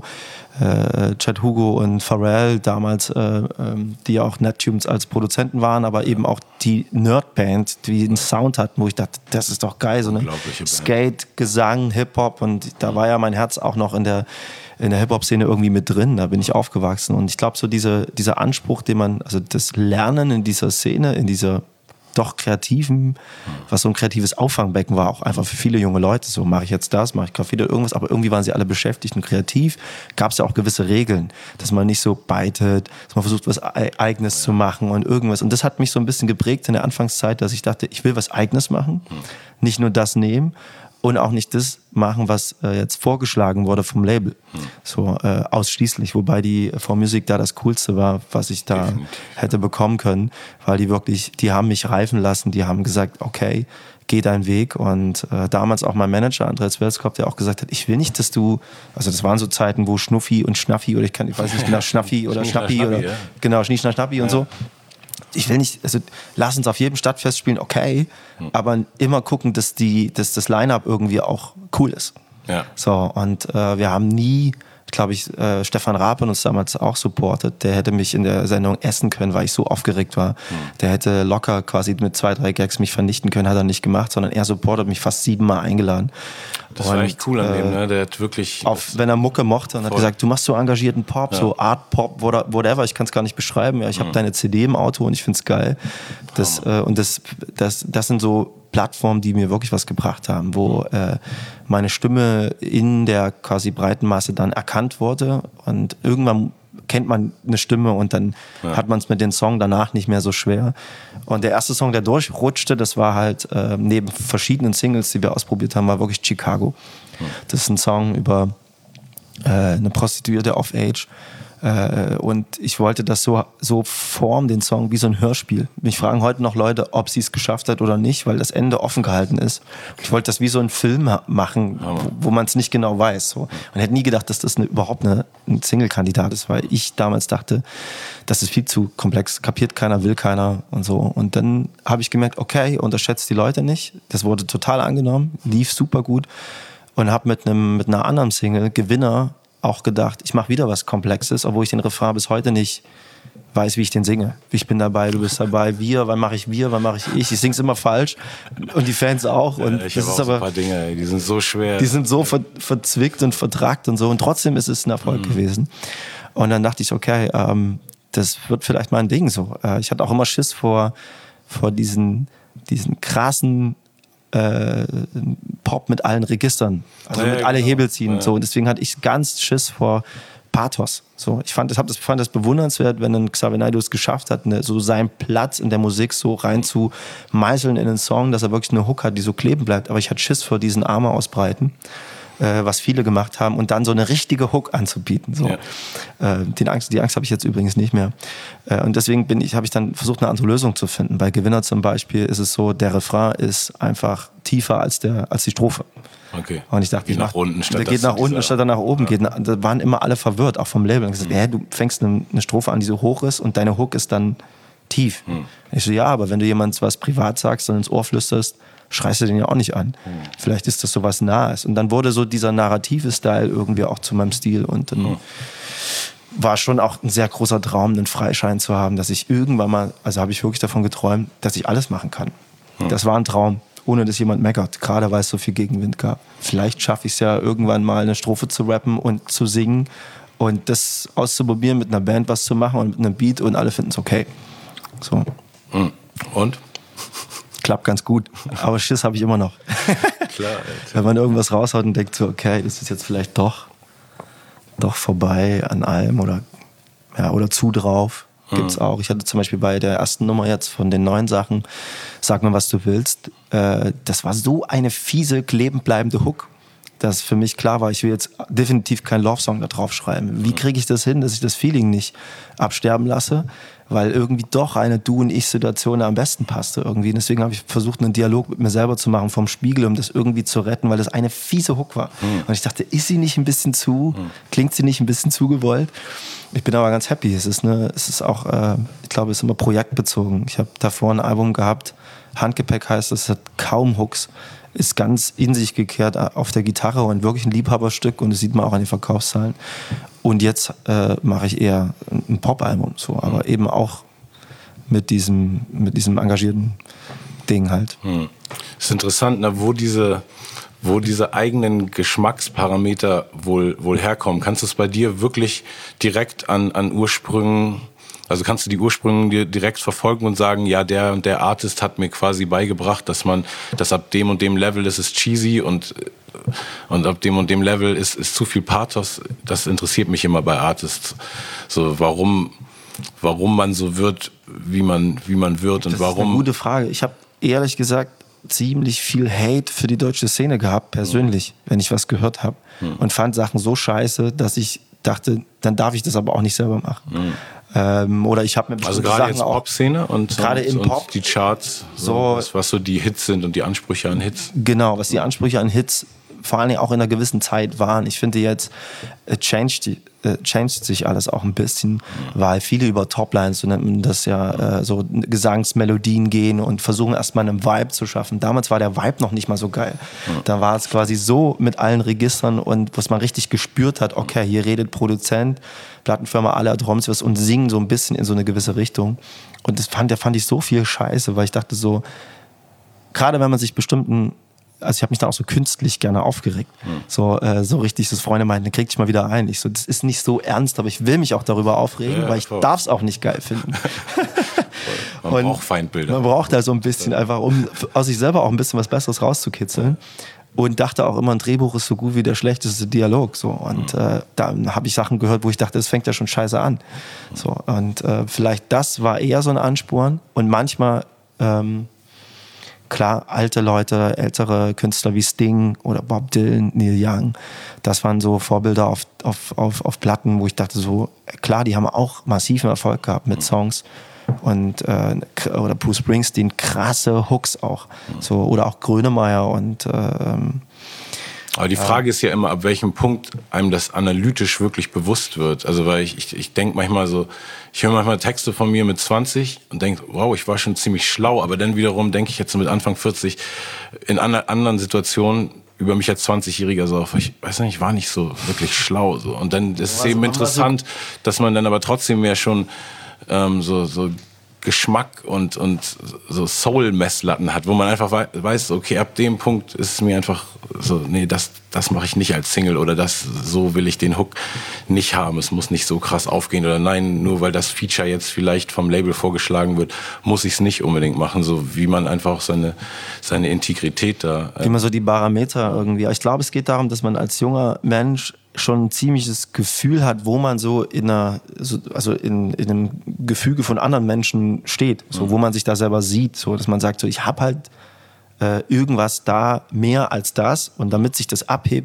Äh, Chad Hugo und Pharrell damals, äh, ähm, die auch Neptunes als Produzenten waren, aber eben auch die Nerd-Band, die einen Sound hatten, wo ich dachte, das ist doch geil, so eine Skate, Gesang, Hip-Hop und da war ja mein Herz auch noch in der in der Hip-Hop-Szene irgendwie mit drin, da bin ich aufgewachsen und ich glaube so diese, dieser Anspruch, den man, also das Lernen in dieser Szene, in dieser doch kreativen, was so ein kreatives Auffangbecken war, auch einfach für viele junge Leute. So, mache ich jetzt das, mache ich Graffiti oder irgendwas, aber irgendwie waren sie alle beschäftigt und kreativ. Gab es ja auch gewisse Regeln, dass man nicht so beitet, dass man versucht, was Eigenes zu machen und irgendwas. Und das hat mich so ein bisschen geprägt in der Anfangszeit, dass ich dachte, ich will was Eigenes machen, nicht nur das nehmen und auch nicht das machen, was äh, jetzt vorgeschlagen wurde vom Label. Hm. So äh, ausschließlich, wobei die For Music da das Coolste war, was ich da Definitiv. hätte bekommen können, weil die wirklich, die haben mich reifen lassen, die haben gesagt, okay, geh deinen Weg und äh, damals auch mein Manager Andreas Welskop, der auch gesagt hat, ich will nicht, dass du, also das waren so Zeiten, wo Schnuffi und Schnaffi oder ich kann, ich weiß nicht genau, Schnaffi oder Schnappi oder ja. genau, Schnie, Schna, Schnappi ja. und so. Ich will nicht, also lass uns auf jedem Stadtfest spielen, okay, hm. aber immer gucken, dass die, dass das Line-Up irgendwie auch cool ist. Ja. So, und äh, wir haben nie, glaube ich, äh, Stefan Raab uns damals auch supportet. Der hätte mich in der Sendung essen können, weil ich so aufgeregt war. Hm. Der hätte locker quasi mit zwei, drei Gags mich vernichten können, hat er nicht gemacht, sondern er supportet mich fast siebenmal eingeladen. Das und, war echt cool an äh, dem, ne? Der hat wirklich... Auf, wenn er Mucke mochte und hat gesagt, du machst so engagierten Pop, ja. so Art Pop, whatever, ich kann es gar nicht beschreiben. Ja, ich habe mhm. deine C D im Auto und ich find's geil. Das, äh, und das, das, das sind so Plattformen, die mir wirklich was gebracht haben, wo äh, meine Stimme in der quasi breiten Masse dann erkannt wurde und irgendwann kennt man eine Stimme und dann ja. hat man es mit dem Song danach nicht mehr so schwer. Und der erste Song, der durchrutschte, das war halt äh, neben verschiedenen Singles, die wir ausprobiert haben, war wirklich Chicago. Ja. Das ist ein Song über äh, eine Prostituierte off-age. Äh, und ich wollte das so, so formen, den Song, wie so ein Hörspiel. Mich fragen heute noch Leute, ob sie es geschafft hat oder nicht, weil das Ende offen gehalten ist. Ich wollte das wie so ein Film machen, wo, wo man es nicht genau weiß. So. Und hätte nie gedacht, dass das eine, überhaupt eine, ein Single-Kandidat ist, weil ich damals dachte, das ist viel zu komplex, kapiert keiner, will keiner und so. Und dann habe ich gemerkt, okay, unterschätzt die Leute nicht. Das wurde total angenommen, lief super gut und habe mit einem mit einer anderen Single, Gewinner, auch gedacht, ich mache wieder was Komplexes, obwohl ich den Refrain bis heute nicht weiß, wie ich den singe. Ich bin dabei, du bist dabei, wir, wann mache ich wir, wann mache ich ich. Ich sing's immer falsch und die Fans auch. Und ja, ich das habe ist auch aber, so ein paar Dinge, ey, die sind so schwer. Die sind so ver, verzwickt und vertrackt und so und trotzdem ist es ein Erfolg mhm. gewesen. Und dann dachte ich, okay, ähm, das wird vielleicht mal ein Ding so. Äh, ich hatte auch immer Schiss vor, vor diesen, diesen krassen Äh, Pop mit allen Registern, also ja, mit ja, alle genau. Hebel ziehen. Ja. So. Und deswegen hatte ich ganz Schiss vor Pathos. So. Ich fand das, hab das, fand das bewundernswert, wenn ein Xavier Naidoo es geschafft hat, ne, so seinen Platz in der Musik so rein zu meißeln in den Song, dass er wirklich eine Hook hat, die so kleben bleibt. Aber ich hatte Schiss vor diesen Arme ausbreiten. äh, was viele gemacht haben, und dann so eine richtige Hook anzubieten. So. Ja. Äh, den Angst, die Angst habe ich jetzt übrigens nicht mehr. Äh, und deswegen bin ich, habe ich dann versucht, eine andere Lösung zu finden. Bei Gewinner zum Beispiel ist es so, der Refrain ist einfach tiefer als, der, als die Strophe. Okay. Und ich dachte, geht nach unten statt der geht nach unten statt nach oben. Ja. Geht nach, da waren immer alle verwirrt, auch vom Label. Und gesagt, mhm. hä, du fängst eine, eine Strophe an, die so hoch ist, und deine Hook ist dann tief. Mhm. Ich so, ja, aber wenn du jemandem was privat sagst und ins Ohr flüsterst, schreist du den ja auch nicht an. Mhm. Vielleicht ist das so was Nahes. Und dann wurde so dieser narrative Style irgendwie auch zu meinem Stil. Und dann mhm. war schon auch ein sehr großer Traum, einen Freischein zu haben, dass ich irgendwann mal, also habe ich wirklich davon geträumt, dass ich alles machen kann. Mhm. Das war ein Traum, ohne dass jemand meckert, gerade weil es so viel Gegenwind gab. Vielleicht schaffe ich es ja irgendwann mal, eine Strophe zu rappen und zu singen und das auszuprobieren, mit einer Band was zu machen und mit einem Beat, und alle finden es okay. So. Mhm. Und? Klappt ganz gut, aber Schiss habe ich immer noch. Klar, Alter. Wenn man irgendwas raushaut und denkt so, okay, das ist jetzt vielleicht doch, doch vorbei an allem oder, ja, oder zu drauf. Gibt's auch. Ich hatte zum Beispiel bei der ersten Nummer jetzt von den neuen Sachen, Sag mir, was du willst, äh, das war so eine fiese, klebend Hook, dass für mich klar war, ich will jetzt definitiv keinen Love-Song da drauf schreiben. Wie kriege ich das hin, dass ich das Feeling nicht absterben lasse? Weil irgendwie doch eine Du- und Ich-Situation am besten passte irgendwie. Und deswegen habe ich versucht, einen Dialog mit mir selber zu machen vom Spiegel, um das irgendwie zu retten, weil das eine fiese Hook war. Mhm. Und ich dachte, ist sie nicht ein bisschen zu? Mhm. Klingt sie nicht ein bisschen zu gewollt? Ich bin aber ganz happy. Es ist, eine, es ist auch, äh, ich glaube, es ist immer projektbezogen. Ich habe davor ein Album gehabt, Handgepäck heißt es, hat kaum Hooks, ist ganz in sich gekehrt auf der Gitarre und wirklich ein Liebhaberstück, und das sieht man auch an den Verkaufszahlen. Und jetzt äh, mache ich eher ein Pop-Album, so, aber mhm. eben auch mit diesem, mit diesem engagierten Ding halt. Mhm. Ist interessant, ne, wo diese, wo diese eigenen Geschmacksparameter wohl, wohl herkommen. Kannst du es bei dir wirklich direkt an, an Ursprüngen, also kannst du die Ursprünge dir direkt verfolgen und sagen, ja, der und der Artist hat mir quasi beigebracht, dass man, dass ab dem und dem Level ist es cheesy und, und ab dem und dem Level ist, ist zu viel Pathos. Das interessiert mich immer bei Artists. So, warum, warum man so wird, wie man, wie man wird und das warum. Das ist eine gute Frage. Ich habe ehrlich gesagt ziemlich viel Hate für die deutsche Szene gehabt, persönlich, mhm. wenn ich was gehört habe, mhm. und fand Sachen so scheiße, dass ich dachte, dann darf ich das aber auch nicht selber machen. Mhm. Ähm, oder ich habe mir also gerade Sachen jetzt Pop-Szene und, gerade und, im und Pop die Charts, so, so was, was so die Hits sind und die Ansprüche an Hits. Genau, was die Ansprüche an Hits vor allem auch in einer gewissen Zeit waren. Ich finde jetzt äh, changed, äh, changed sich alles auch ein bisschen, mhm. weil viele über Toplines, so nennt man das ja, äh, so Gesangsmelodien gehen und versuchen erstmal einen Vibe zu schaffen. Damals war der Vibe noch nicht mal so geil. Mhm. Da war es quasi so mit allen Registern, und was man richtig gespürt hat, okay, hier redet Produzent, Plattenfirma, alle Drums und singen so ein bisschen in so eine gewisse Richtung. Und das fand, da fand ich so viel Scheiße, weil ich dachte so, gerade wenn man sich bestimmten, also ich habe mich da auch so künstlich gerne aufgeregt. Hm. So, äh, so richtig, dass Freunde meinten, dann krieg dich mal wieder ein. Ich so, das ist nicht so ernst, aber ich will mich auch darüber aufregen, ja, weil ich darf es auch nicht geil finden. Man und braucht Feindbilder. Man braucht da so ein bisschen einfach, um aus sich selber auch ein bisschen was Besseres rauszukitzeln. Und dachte auch immer, ein Drehbuch ist so gut wie der schlechteste Dialog. So. Und mhm. äh, dann habe ich Sachen gehört, wo ich dachte, das fängt ja schon scheiße an. So. Und äh, vielleicht das war eher so ein Ansporn. Und manchmal, ähm, klar, alte Leute, ältere Künstler wie Sting oder Bob Dylan, Neil Young, das waren so Vorbilder auf, auf, auf, auf Platten, wo ich dachte so, klar, die haben auch massiven Erfolg gehabt mit Songs. Und äh, oder Bruce Springsteen, krasse Hooks auch. So, oder auch Grönemeyer und ähm, aber die Frage äh, ist ja immer, ab welchem Punkt einem das analytisch wirklich bewusst wird. Also weil ich, ich, ich denke manchmal so, ich höre manchmal Texte von mir mit zwanzig und denke, wow, ich war schon ziemlich schlau, aber dann wiederum denke ich jetzt so mit Anfang vierzig in anderen Situationen über mich als zwanzigjähriger so, ich weiß nicht, ich war nicht so wirklich schlau. So. Und dann ist es eben interessant, dass man dann aber trotzdem mehr schon Ähm, so, so Geschmack und, und so Soul-Messlatten hat, wo man einfach wei- weiß, okay, ab dem Punkt ist es mir einfach so, nee, das, das mache ich nicht als Single oder das, so will ich den Hook nicht haben. Es muss nicht so krass aufgehen oder nein, nur weil das Feature jetzt vielleicht vom Label vorgeschlagen wird, muss ich es nicht unbedingt machen, so wie man einfach seine, seine Integrität da... Äh Immer so die Parameter irgendwie. Ich glaube, es geht darum, dass man als junger Mensch schon ein ziemliches Gefühl hat, wo man so in einer, also in, in einem Gefüge von anderen Menschen steht, so, wo man sich da selber sieht, so, dass man sagt, so, ich habe halt äh, irgendwas da mehr als das, und damit sich das abhebt,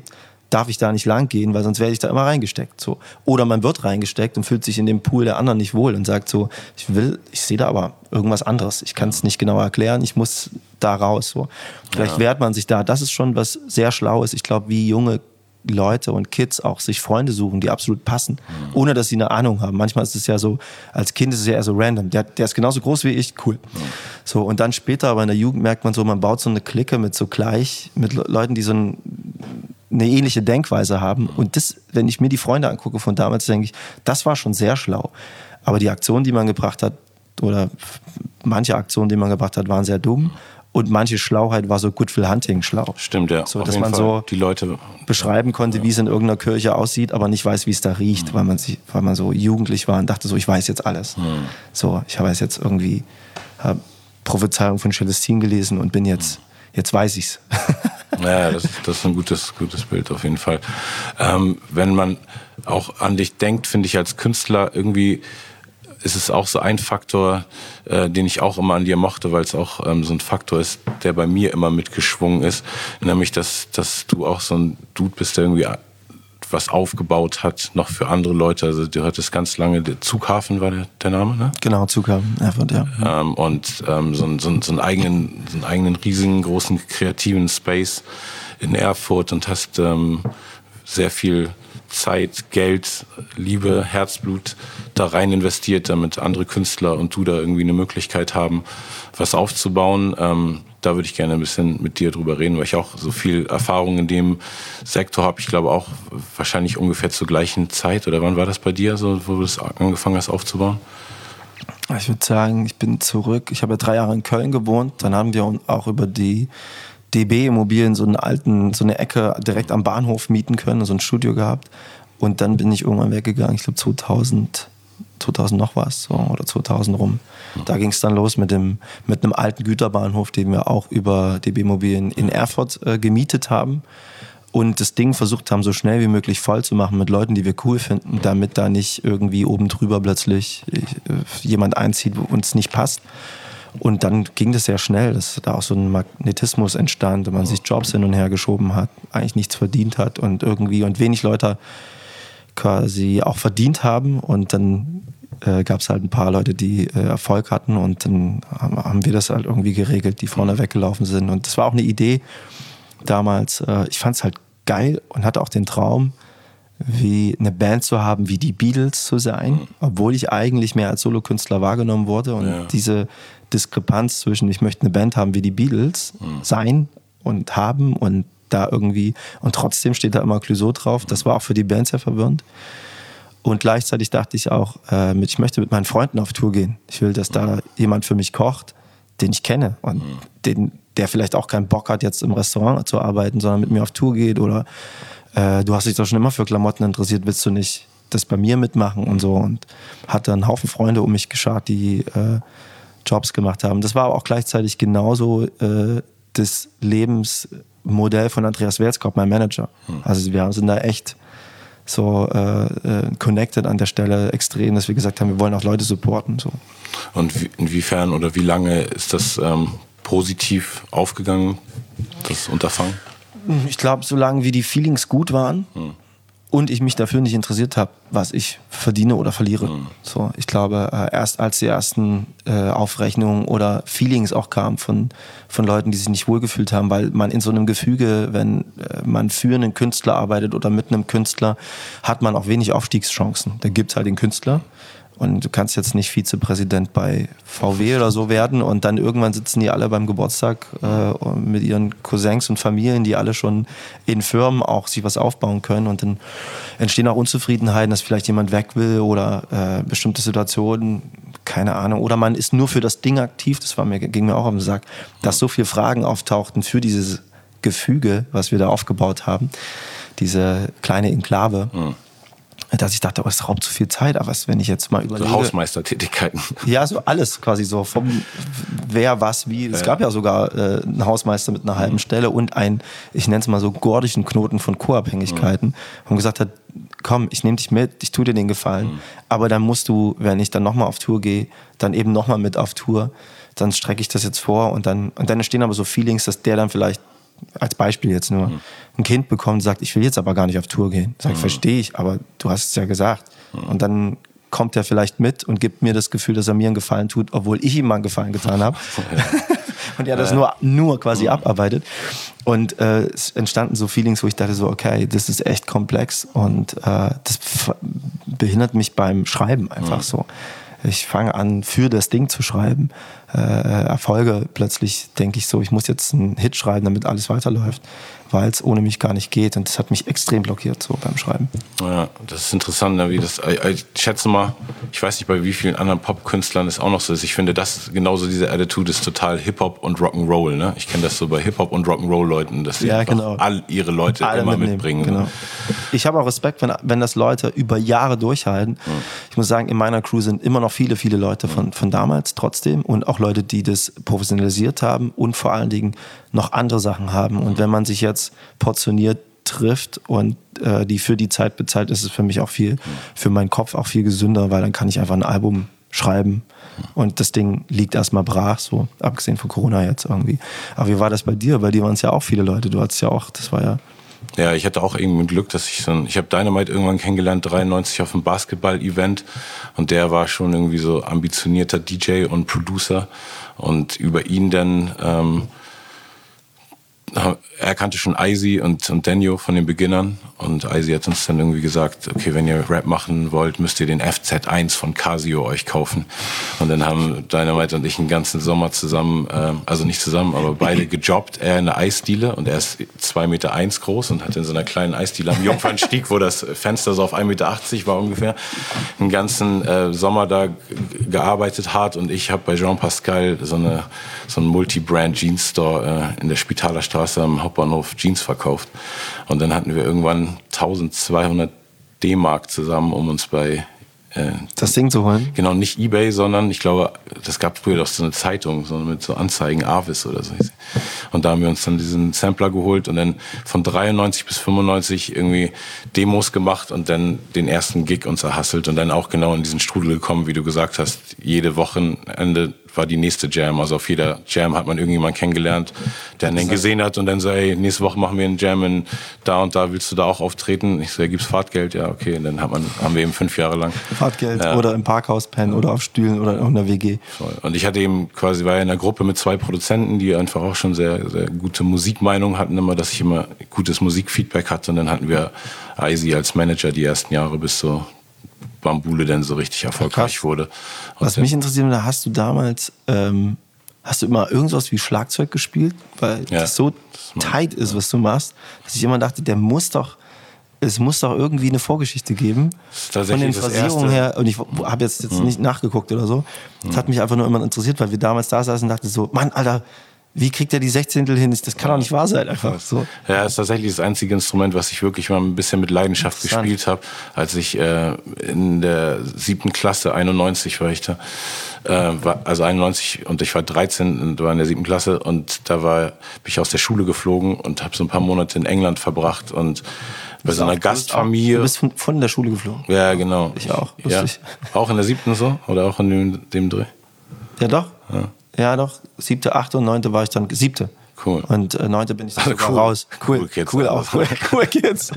darf ich da nicht lang gehen, weil sonst werde ich da immer reingesteckt. So. Oder man wird reingesteckt und fühlt sich in dem Pool der anderen nicht wohl und sagt so, ich will, ich sehe da aber irgendwas anderes. Ich kann es nicht genau erklären, ich muss da raus. So. Vielleicht ja. wehrt man sich da. Das ist schon was sehr Schlaues. Ich glaube, wie junge Leute und Kids auch sich Freunde suchen, die absolut passen, mhm. ohne dass sie eine Ahnung haben. Manchmal ist es ja so, als Kind ist es ja eher so random. Der, der ist genauso groß wie ich, cool. Mhm. So, und dann später, aber in der Jugend merkt man so, man baut so eine Clique mit so gleich, mit Leuten, die so ein eine ähnliche Denkweise haben. Und das, wenn ich mir die Freunde angucke von damals, denke ich, das war schon sehr schlau. Aber die Aktionen, die man gebracht hat, oder manche Aktionen, die man gebracht hat, waren sehr dumm. Und manche Schlauheit war so Good Will Hunting schlau. Stimmt, ja. So, dass man Fall so die Leute beschreiben konnte, ja. wie es in irgendeiner Kirche aussieht, aber nicht weiß, wie es da riecht, mhm. weil man sich, weil man so jugendlich war und dachte so, ich weiß jetzt alles. Mhm. So, ich habe jetzt irgendwie habe Prophezeiung von Celestine gelesen und bin jetzt, mhm. jetzt weiß ich's. Ja, das, das ist ein gutes, gutes Bild auf jeden Fall. Ähm, wenn man auch an dich denkt, finde ich als Künstler irgendwie ist es auch so ein Faktor, äh, den ich auch immer an dir mochte, weil es auch ähm, so ein Faktor ist, der bei mir immer mitgeschwungen ist, nämlich dass, dass du auch so ein Dude bist, der irgendwie was aufgebaut hat, noch für andere Leute. Also du hattest ganz lange, der Zughafen war der, der Name, ne? Genau, Zughafen, Erfurt, ja. Ähm, und ähm, so, so, so, einen eigenen, so einen eigenen riesigen, großen, kreativen Space in Erfurt und hast ähm, sehr viel Zeit, Geld, Liebe, Herzblut da rein investiert, damit andere Künstler und du da irgendwie eine Möglichkeit haben, was aufzubauen. Ähm, da würde ich gerne ein bisschen mit dir drüber reden, weil ich auch so viel Erfahrung in dem Sektor habe. Ich glaube auch wahrscheinlich ungefähr zur gleichen Zeit. Oder wann war das bei dir, so, wo du das angefangen hast aufzubauen? Ich würde sagen, ich bin zurück. Ich habe ja drei Jahre in Köln gewohnt. Dann haben wir auch über die D B-Immobilien so einen alten, so eine Ecke direkt am Bahnhof mieten können, so ein Studio gehabt. Und dann bin ich irgendwann weggegangen. Ich glaube zweitausend, zweitausend noch was, so, oder zweitausend rum. Da ging es dann los mit dem mit einem alten Güterbahnhof, den wir auch über D B-Immobilien in Erfurt äh, gemietet haben und das Ding versucht haben, so schnell wie möglich voll zu machen mit Leuten, die wir cool finden, damit da nicht irgendwie oben drüber plötzlich äh, jemand einzieht, wo uns nicht passt. Und dann ging das sehr schnell, dass da auch so ein Magnetismus entstand und man sich Jobs hin und her geschoben hat, eigentlich nichts verdient hat und irgendwie und wenig Leute quasi auch verdient haben. Und dann äh, gab es halt ein paar Leute, die äh, Erfolg hatten und dann haben wir das halt irgendwie geregelt, die vorne weggelaufen sind. Und das war auch eine Idee damals. Äh, ich fand es halt geil und hatte auch den Traum, wie eine Band zu haben, wie die Beatles zu sein, mhm. obwohl ich eigentlich mehr als Solokünstler wahrgenommen wurde. Und ja. diese Diskrepanz zwischen, ich möchte eine Band haben wie die Beatles mhm. sein und haben und da irgendwie, und trotzdem steht da immer Clouseau drauf. Das war auch für die Band sehr verwirrend. Und gleichzeitig dachte ich auch, äh, ich möchte mit meinen Freunden auf Tour gehen. Ich will, dass da jemand für mich kocht, den ich kenne und mhm. den, der vielleicht auch keinen Bock hat, jetzt im Restaurant zu arbeiten, sondern mit mir auf Tour geht oder äh, du hast dich doch schon immer für Klamotten interessiert, willst du nicht das bei mir mitmachen und so, und hatte einen Haufen Freunde um mich geschart, die äh, Jobs gemacht haben. Das war aber auch gleichzeitig genauso äh, das Lebensmodell von Andreas Welskop, mein Manager. Mhm. Also wir sind da echt so äh, connected an der Stelle extrem, dass wir gesagt haben, wir wollen auch Leute supporten. So. Und wie, inwiefern oder wie lange ist das ähm, positiv aufgegangen, das Unterfangen? Ich glaube, solange wie die Feelings gut waren hm. und ich mich dafür nicht interessiert habe, was ich verdiene oder verliere. Hm. So, ich glaube, äh, erst als die ersten äh, Aufrechnungen oder Feelings auch kamen von, von Leuten, die sich nicht wohlgefühlt haben, weil man in so einem Gefüge, wenn äh, man für einen Künstler arbeitet oder mit einem Künstler, hat man auch wenig Aufstiegschancen. Da gibt es halt den Künstler. Und du kannst jetzt nicht Vizepräsident bei V W oder so werden und dann irgendwann sitzen die alle beim Geburtstag äh, mit ihren Cousins und Familien, die alle schon in Firmen auch sich was aufbauen können, und dann entstehen auch Unzufriedenheiten, dass vielleicht jemand weg will oder äh, bestimmte Situationen, keine Ahnung, oder man ist nur für das Ding aktiv, das war mir, ging mir auch auf den Sack, dass so viele Fragen auftauchten für dieses Gefüge, was wir da aufgebaut haben, diese kleine Enklave. Mhm. Dass ich dachte, oh, es raubt zu viel Zeit, aber was, wenn ich jetzt mal überlege... So Hausmeistertätigkeiten. Ja, so alles quasi so, vom wer, was, wie. Es ja. gab ja sogar äh, einen Hausmeister mit einer halben mhm. Stelle und einen, ich nenne es mal so, gordischen Knoten von Co-Abhängigkeiten, mhm. und gesagt hat, komm, ich nehme dich mit, ich tue dir den Gefallen, mhm. aber dann musst du, wenn ich dann nochmal auf Tour gehe, dann eben nochmal mit auf Tour, dann strecke ich das jetzt vor und dann, und dann entstehen aber so Feelings, dass der dann vielleicht als Beispiel jetzt nur, mhm. ein Kind bekommt und sagt, ich will jetzt aber gar nicht auf Tour gehen. Sag ich, mhm. verstehe ich, aber du hast es ja gesagt. Mhm. Und dann kommt er vielleicht mit und gibt mir das Gefühl, dass er mir einen Gefallen tut, obwohl ich ihm mal einen Gefallen getan habe. Ja. Und er das nur, nur quasi mhm. abarbeitet. Und äh, es entstanden so Feelings, wo ich dachte so, okay, das ist echt komplex und äh, das behindert mich beim Schreiben einfach mhm. so. Ich fange an, für das Ding zu schreiben. Äh, Erfolge plötzlich denke ich so, ich muss jetzt einen Hit schreiben, damit alles weiterläuft, weil es ohne mich gar nicht geht. Und das hat mich extrem blockiert so beim Schreiben. Ja, das ist interessant, wie das. Ich schätze mal, ich weiß nicht, bei wie vielen anderen Popkünstlern es auch noch so ist. Ich finde, das genauso diese Attitude ist total Hip-Hop und Rock'n'Roll. Ne? Ich kenne das so bei Hip-Hop und Rock'n'Roll-Leuten, dass sie ja, genau. all ihre Leute Alle immer mitnehmen. mitbringen. Genau. Ne? Ich habe auch Respekt, wenn, wenn das Leute über Jahre durchhalten. Mhm. Ich muss sagen, in meiner Crew sind immer noch viele, viele Leute von, von damals trotzdem und auch Leute, die das professionalisiert haben und vor allen Dingen noch andere Sachen haben. Und wenn man sich jetzt portioniert trifft und äh, die für die Zeit bezahlt, ist es für mich auch viel, für meinen Kopf auch viel gesünder, weil dann kann ich einfach ein Album schreiben und das Ding liegt erstmal brach, so abgesehen von Corona jetzt irgendwie. Aber wie war das bei dir? Bei dir waren es ja auch viele Leute, du hattest ja auch, das war ja... Ja, ich hatte auch irgendwie Glück, dass ich so ein, ich habe Dynamite irgendwann kennengelernt, dreiundneunzig auf einem Basketball-Event und der war schon irgendwie so ambitionierter D J und Producer und über ihn dann, ähm, er kannte schon Izzy und, und Daniel von den Beginnern und Izzy hat uns dann irgendwie gesagt, okay, wenn ihr Rap machen wollt, müsst ihr den F Z eins von Casio euch kaufen. Und dann haben Dynamite und ich einen ganzen Sommer zusammen, ähm, also nicht zusammen, aber beide gejobbt. Er in der Eisdiele und er ist zwei Meter eins groß und hat in so einer kleinen Eisdiele am Jungfernstieg, wo das Fenster so auf ein Meter achtzig war ungefähr, einen ganzen äh, Sommer da g- gearbeitet hart und ich habe bei Jean Pascal so, eine, so einen Multi-Brand-Jeans-Store äh, in der Spitaler Straße am Hauptbahnhof Jeans verkauft. Und dann hatten wir irgendwann eintausendzweihundert D-Mark zusammen, um uns bei äh, das Ding zu holen? Genau, nicht eBay, sondern ich glaube, das gab früher doch so eine Zeitung, so mit so Anzeigen, Avis oder so. Und da haben wir uns dann diesen Sampler geholt und dann von dreiundneunzig bis fünfundneunzig irgendwie Demos gemacht und dann den ersten Gig uns erhasselt und dann auch genau in diesen Strudel gekommen, wie du gesagt hast, jede Wochenende war die nächste Jam. Also auf jeder Jam hat man irgendjemanden kennengelernt, der einen gesehen hat und dann so, ey, nächste Woche machen wir einen Jam in da und da, willst du da auch auftreten? Ich so, ja, gibt's Fahrtgeld? Ja, okay. Und dann hat man, haben wir eben fünf Jahre lang Fahrtgeld ja. oder im Parkhaus pennen oder auf Stühlen oder in einer W G. Voll. Und ich hatte eben quasi, war ja in einer Gruppe mit zwei Produzenten, die einfach auch schon sehr, sehr gute Musikmeinung hatten, immer, dass ich immer gutes Musikfeedback hatte. Und dann hatten wir Izzy als Manager die ersten Jahre, bis so Bambule dann so richtig erfolgreich Krass. wurde. Und was mich interessiert, hast du damals, ähm, hast du immer irgendwas wie Schlagzeug gespielt? Weil ja, das so das tight ist, was du machst, dass ich immer dachte, der muss doch, es muss doch irgendwie eine Vorgeschichte geben. Von den Phrasierungen her, und ich habe jetzt, jetzt mhm. nicht nachgeguckt oder so. Das mhm. hat mich einfach nur immer interessiert, weil wir damals da saßen und dachten so, Mann, Alter, wie kriegt er die Sechzehntel hin? Das kann doch nicht wahr sein, einfach so. Ja, das ist tatsächlich das einzige Instrument, was ich wirklich mal ein bisschen mit Leidenschaft gespielt habe. Als ich äh, in der siebten Klasse, einundneunzig war ich da, äh, war, also einundneunzig und ich war dreizehn und war in der siebten Klasse und da war, bin ich aus der Schule geflogen und habe so ein paar Monate in England verbracht und bei so einer Gastfamilie. Du bist von, von der Schule geflogen? Ja, genau. Ich auch, lustig. Ja. Auch in der siebten so? Oder auch in dem, dem Dreh? Ja, doch. Ja. Ja, doch. Siebte, achte und neunte war ich dann, siebte. Cool. Und äh, neunte bin ich dann sogar cool. raus. Cool, cool Kids. Cool auch. Cool, cool Kids.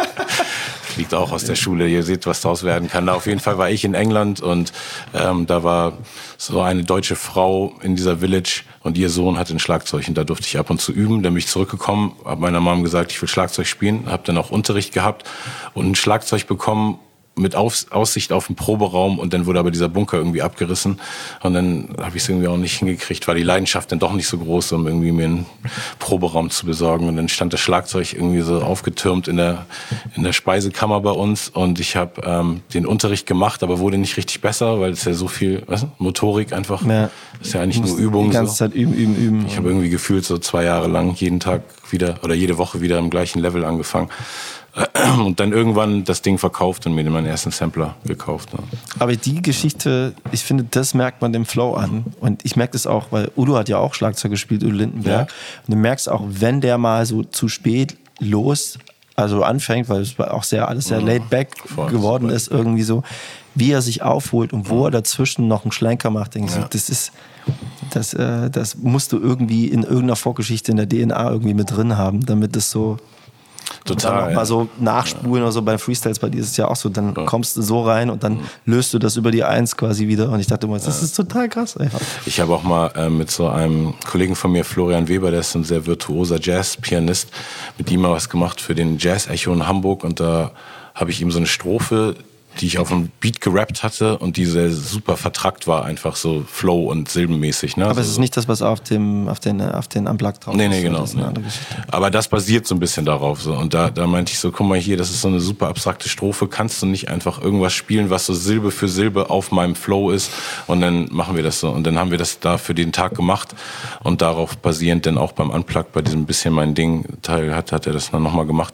Fliegt auch aus der Schule. Ihr seht, was daraus werden kann. Auf jeden Fall war ich in England und ähm, da war so eine deutsche Frau in dieser Village und ihr Sohn hatte ein Schlagzeug und da durfte ich ab und zu üben. Dann bin ich zurückgekommen, habe meiner Mom gesagt, ich will Schlagzeug spielen, habe dann auch Unterricht gehabt und ein Schlagzeug bekommen mit Aussicht auf den Proberaum und dann wurde aber dieser Bunker irgendwie abgerissen und dann habe ich es irgendwie auch nicht hingekriegt, war die Leidenschaft dann doch nicht so groß, um irgendwie mir einen Proberaum zu besorgen und dann stand das Schlagzeug irgendwie so aufgetürmt in der in der Speisekammer bei uns und ich habe ähm, den Unterricht gemacht, aber wurde nicht richtig besser, weil es ja so viel, weißt du, Motorik einfach, ja. ist ja eigentlich nur Übung. Die ganze so. Zeit üben, üben, üben. Ich habe irgendwie gefühlt so zwei Jahre lang jeden Tag wieder oder jede Woche wieder im gleichen Level angefangen. Und dann irgendwann das Ding verkauft und mir meinen ersten Sampler gekauft. Ja. Aber die Geschichte, ich finde, das merkt man dem Flow an. Und ich merke das auch, weil Udo hat ja auch Schlagzeug gespielt, Udo Lindenberg. Ja. Und du merkst auch, wenn der mal so zu spät los, also anfängt, weil es auch sehr, alles sehr laid back Voll, geworden ist, irgendwie so, wie er sich aufholt und wo er dazwischen noch einen Schlenker macht. Denke ich, ja. so, das ist, das, äh, das musst du irgendwie in irgendeiner Vorgeschichte in der D N A irgendwie mit drin haben, damit es so total ja. mal so nachspulen ja. oder so bei Freestyles, bei dir ist es ja auch so, dann ja. kommst du so rein und dann mhm. löst du das über die Eins quasi wieder und ich dachte immer, das ja. ist total krass. Ey. Ich habe auch mal äh, mit so einem Kollegen von mir, Florian Weber, der ist ein sehr virtuoser Jazz-Pianist, mit ihm mal was gemacht für den Jazz-Echo in Hamburg und da habe ich ihm so eine Strophe, die ich auf einem Beat gerappt hatte und die sehr super vertrackt war, einfach so Flow- und silbenmäßig. Ne? Aber also es ist nicht das, was auf dem auf den, auf den Unplugged drauf nee, ist. Nee, genau. Das nee. Aber das basiert so ein bisschen darauf. So. Und da, da meinte ich so, guck mal hier, das ist so eine super abstrakte Strophe, kannst du nicht einfach irgendwas spielen, was so Silbe für Silbe auf meinem Flow ist und dann machen wir das so. Und dann haben wir das da für den Tag gemacht und darauf basierend dann auch beim Unplugged, bei diesem bisschen mein Ding-Teil hat, hat er das dann nochmal gemacht.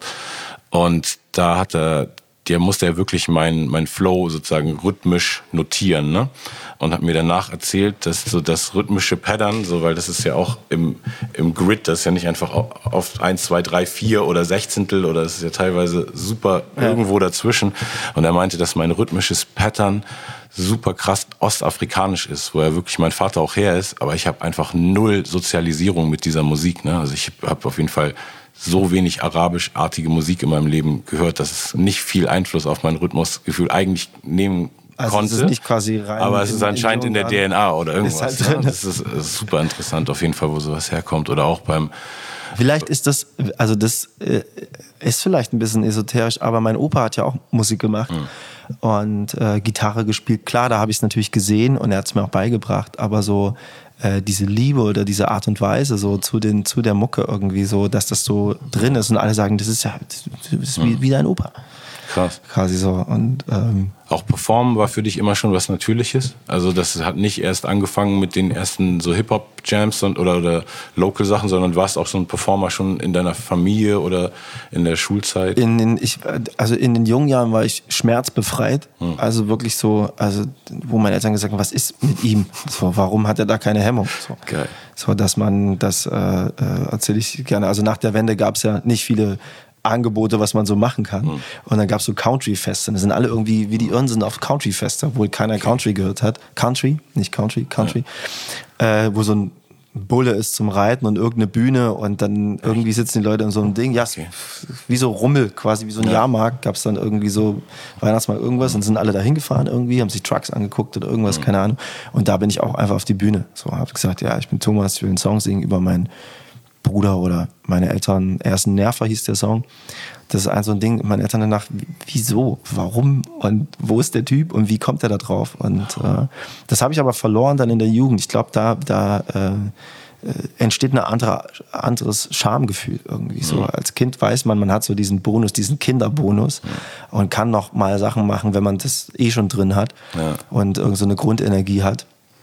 Und da hat er der musste ja wirklich meinen mein Flow sozusagen rhythmisch notieren, ne? Und hat mir danach erzählt, dass so das rhythmische Pattern, so weil das ist ja auch im im Grid, das ist ja nicht einfach auf eins, zwei, drei, vier oder Sechzehntel oder das ist ja teilweise super ja. irgendwo dazwischen. Und er meinte, dass mein rhythmisches Pattern super krass ostafrikanisch ist, wo ja wirklich mein Vater auch her ist, aber ich habe einfach null Sozialisierung mit dieser Musik, ne? Also ich habe auf jeden Fall so wenig arabischartige Musik in meinem Leben gehört, dass es nicht viel Einfluss auf mein Rhythmusgefühl eigentlich nehmen also konnte. Es ist nicht quasi rein aber es ist in, anscheinend in, in der D N A oder irgendwas. Ist halt ne? Das ist, ist super interessant auf jeden Fall, wo sowas herkommt. Oder auch beim... Vielleicht ist das, also das äh, ist vielleicht ein bisschen esoterisch, aber mein Opa hat ja auch Musik gemacht mhm. und äh, Gitarre gespielt. Klar, da habe ich es natürlich gesehen und er hat es mir auch beigebracht, aber so äh, diese Liebe oder diese Art und Weise so zu, den, zu der Mucke irgendwie so, dass das so drin ist und alle sagen, das ist ja das ist wie, wie dein Opa. Krass. Quasi so. Und, ähm, auch Performen war für dich immer schon was Natürliches? Also das hat nicht erst angefangen mit den ersten so Hip-Hop-Jams oder, oder Local-Sachen, sondern du warst auch so ein Performer schon in deiner Familie oder in der Schulzeit? In den, ich, also in den jungen Jahren war ich schmerzbefreit. Hm. Also wirklich so, also wo meine Eltern gesagt haben, was ist mit ihm? So, warum hat er da keine Hemmung? So, Geil. So dass man, das äh, erzähle ich gerne. Also nach der Wende gab es ja nicht viele Angebote, was man so machen kann. Mhm. Und dann gab es so Country-Feste. Da sind alle irgendwie, wie die Irren sind, auf Country-Feste, obwohl keiner okay. Country gehört hat. Country, nicht Country, Country. Ja. Äh, wo so ein Bulle ist zum Reiten und irgendeine Bühne und dann irgendwie sitzen die Leute in so einem Ding. Ja, okay. Wie so Rummel, quasi wie so ein ja. Jahrmarkt. Gab es dann irgendwie so Weihnachtsmarkt irgendwas und sind alle da hingefahren irgendwie, haben sich Trucks angeguckt oder irgendwas, mhm. keine Ahnung. Und da bin ich auch einfach auf die Bühne. So, habe gesagt, ja, ich bin Thomas, ich will einen Song singen über meinen Bruder oder meine Eltern, er ist ein Nerver, hieß der Song. Das ist ein so ein Ding, meine Eltern danach, wieso, warum und wo ist der Typ und wie kommt er da drauf? Und äh, das habe ich aber verloren dann in der Jugend. Ich glaube, da, da äh, entsteht ein andere, anderes Schamgefühl irgendwie. So, als Kind weiß man, man hat so diesen Bonus, diesen Kinderbonus ja. und kann noch mal Sachen machen, wenn man das eh schon drin hat ja. und irgend so eine Grundenergie hat.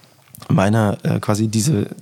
Meine äh, quasi diese, äh,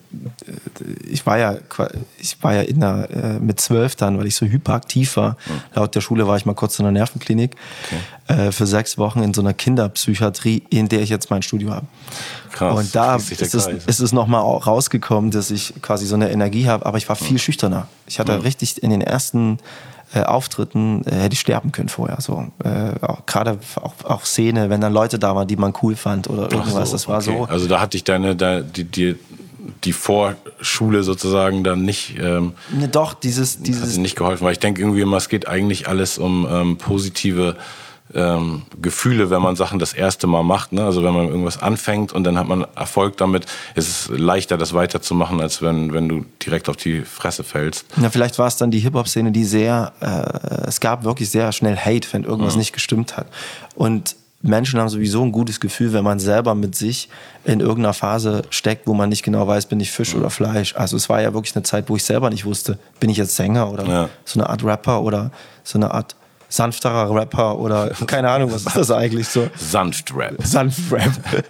ich war ja, ich war ja in der, äh, mit zwölf dann, weil ich so hyperaktiv war. Mhm. Laut der Schule war ich mal kurz in der Nervenklinik okay. äh, für sechs Wochen in so einer Kinderpsychiatrie, in der ich jetzt mein Studio habe. Krass. Und da ist es, ist es nochmal rausgekommen, dass ich quasi so eine Energie habe, aber ich war viel mhm. schüchterner. Ich hatte mhm. richtig in den ersten Äh, Auftritten äh, hätte ich sterben können vorher. So. Äh, auch, gerade auch, auch Szene, wenn dann Leute da waren, die man cool fand oder irgendwas. So, das war okay. so. Also da hatte ich deine, da, die, die, die Vorschule sozusagen dann nicht. Ähm, ne, doch, dieses. dieses hat nicht geholfen, weil ich denke irgendwie immer, es geht eigentlich alles um ähm, positive Ähm, Gefühle, wenn man Sachen das erste Mal macht. Ne? Also wenn man irgendwas anfängt und dann hat man Erfolg damit, ist es leichter, das weiterzumachen, als wenn, wenn du direkt auf die Fresse fällst. Ja, vielleicht war es dann die Hip-Hop-Szene, die sehr, äh, es gab wirklich sehr schnell Hate, wenn irgendwas mhm. nicht gestimmt hat. Und Menschen haben sowieso ein gutes Gefühl, wenn man selber mit sich in irgendeiner Phase steckt, wo man nicht genau weiß, bin ich Fisch mhm. oder Fleisch. Also es war ja wirklich eine Zeit, wo ich selber nicht wusste, bin ich jetzt Sänger oder ja. so eine Art Rapper oder so eine Art sanfterer Rapper oder keine Ahnung, was ist das eigentlich so? Sanftrap. Sanftrap.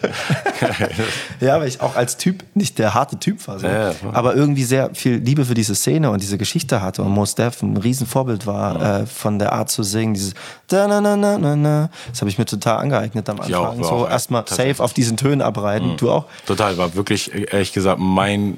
Ja, weil ich auch als Typ nicht der harte Typ war. So. Ja, ja. Aber irgendwie sehr viel Liebe für diese Szene und diese Geschichte hatte und Mos Def ein Riesenvorbild war ja. äh, von der Art zu singen. Dieses da na na na na na. Das habe ich mir total angeeignet am Anfang. Ja, so erstmal safe auf diesen Tönen abreiten. Mhm. Du auch? Total, war wirklich, ehrlich gesagt, mein...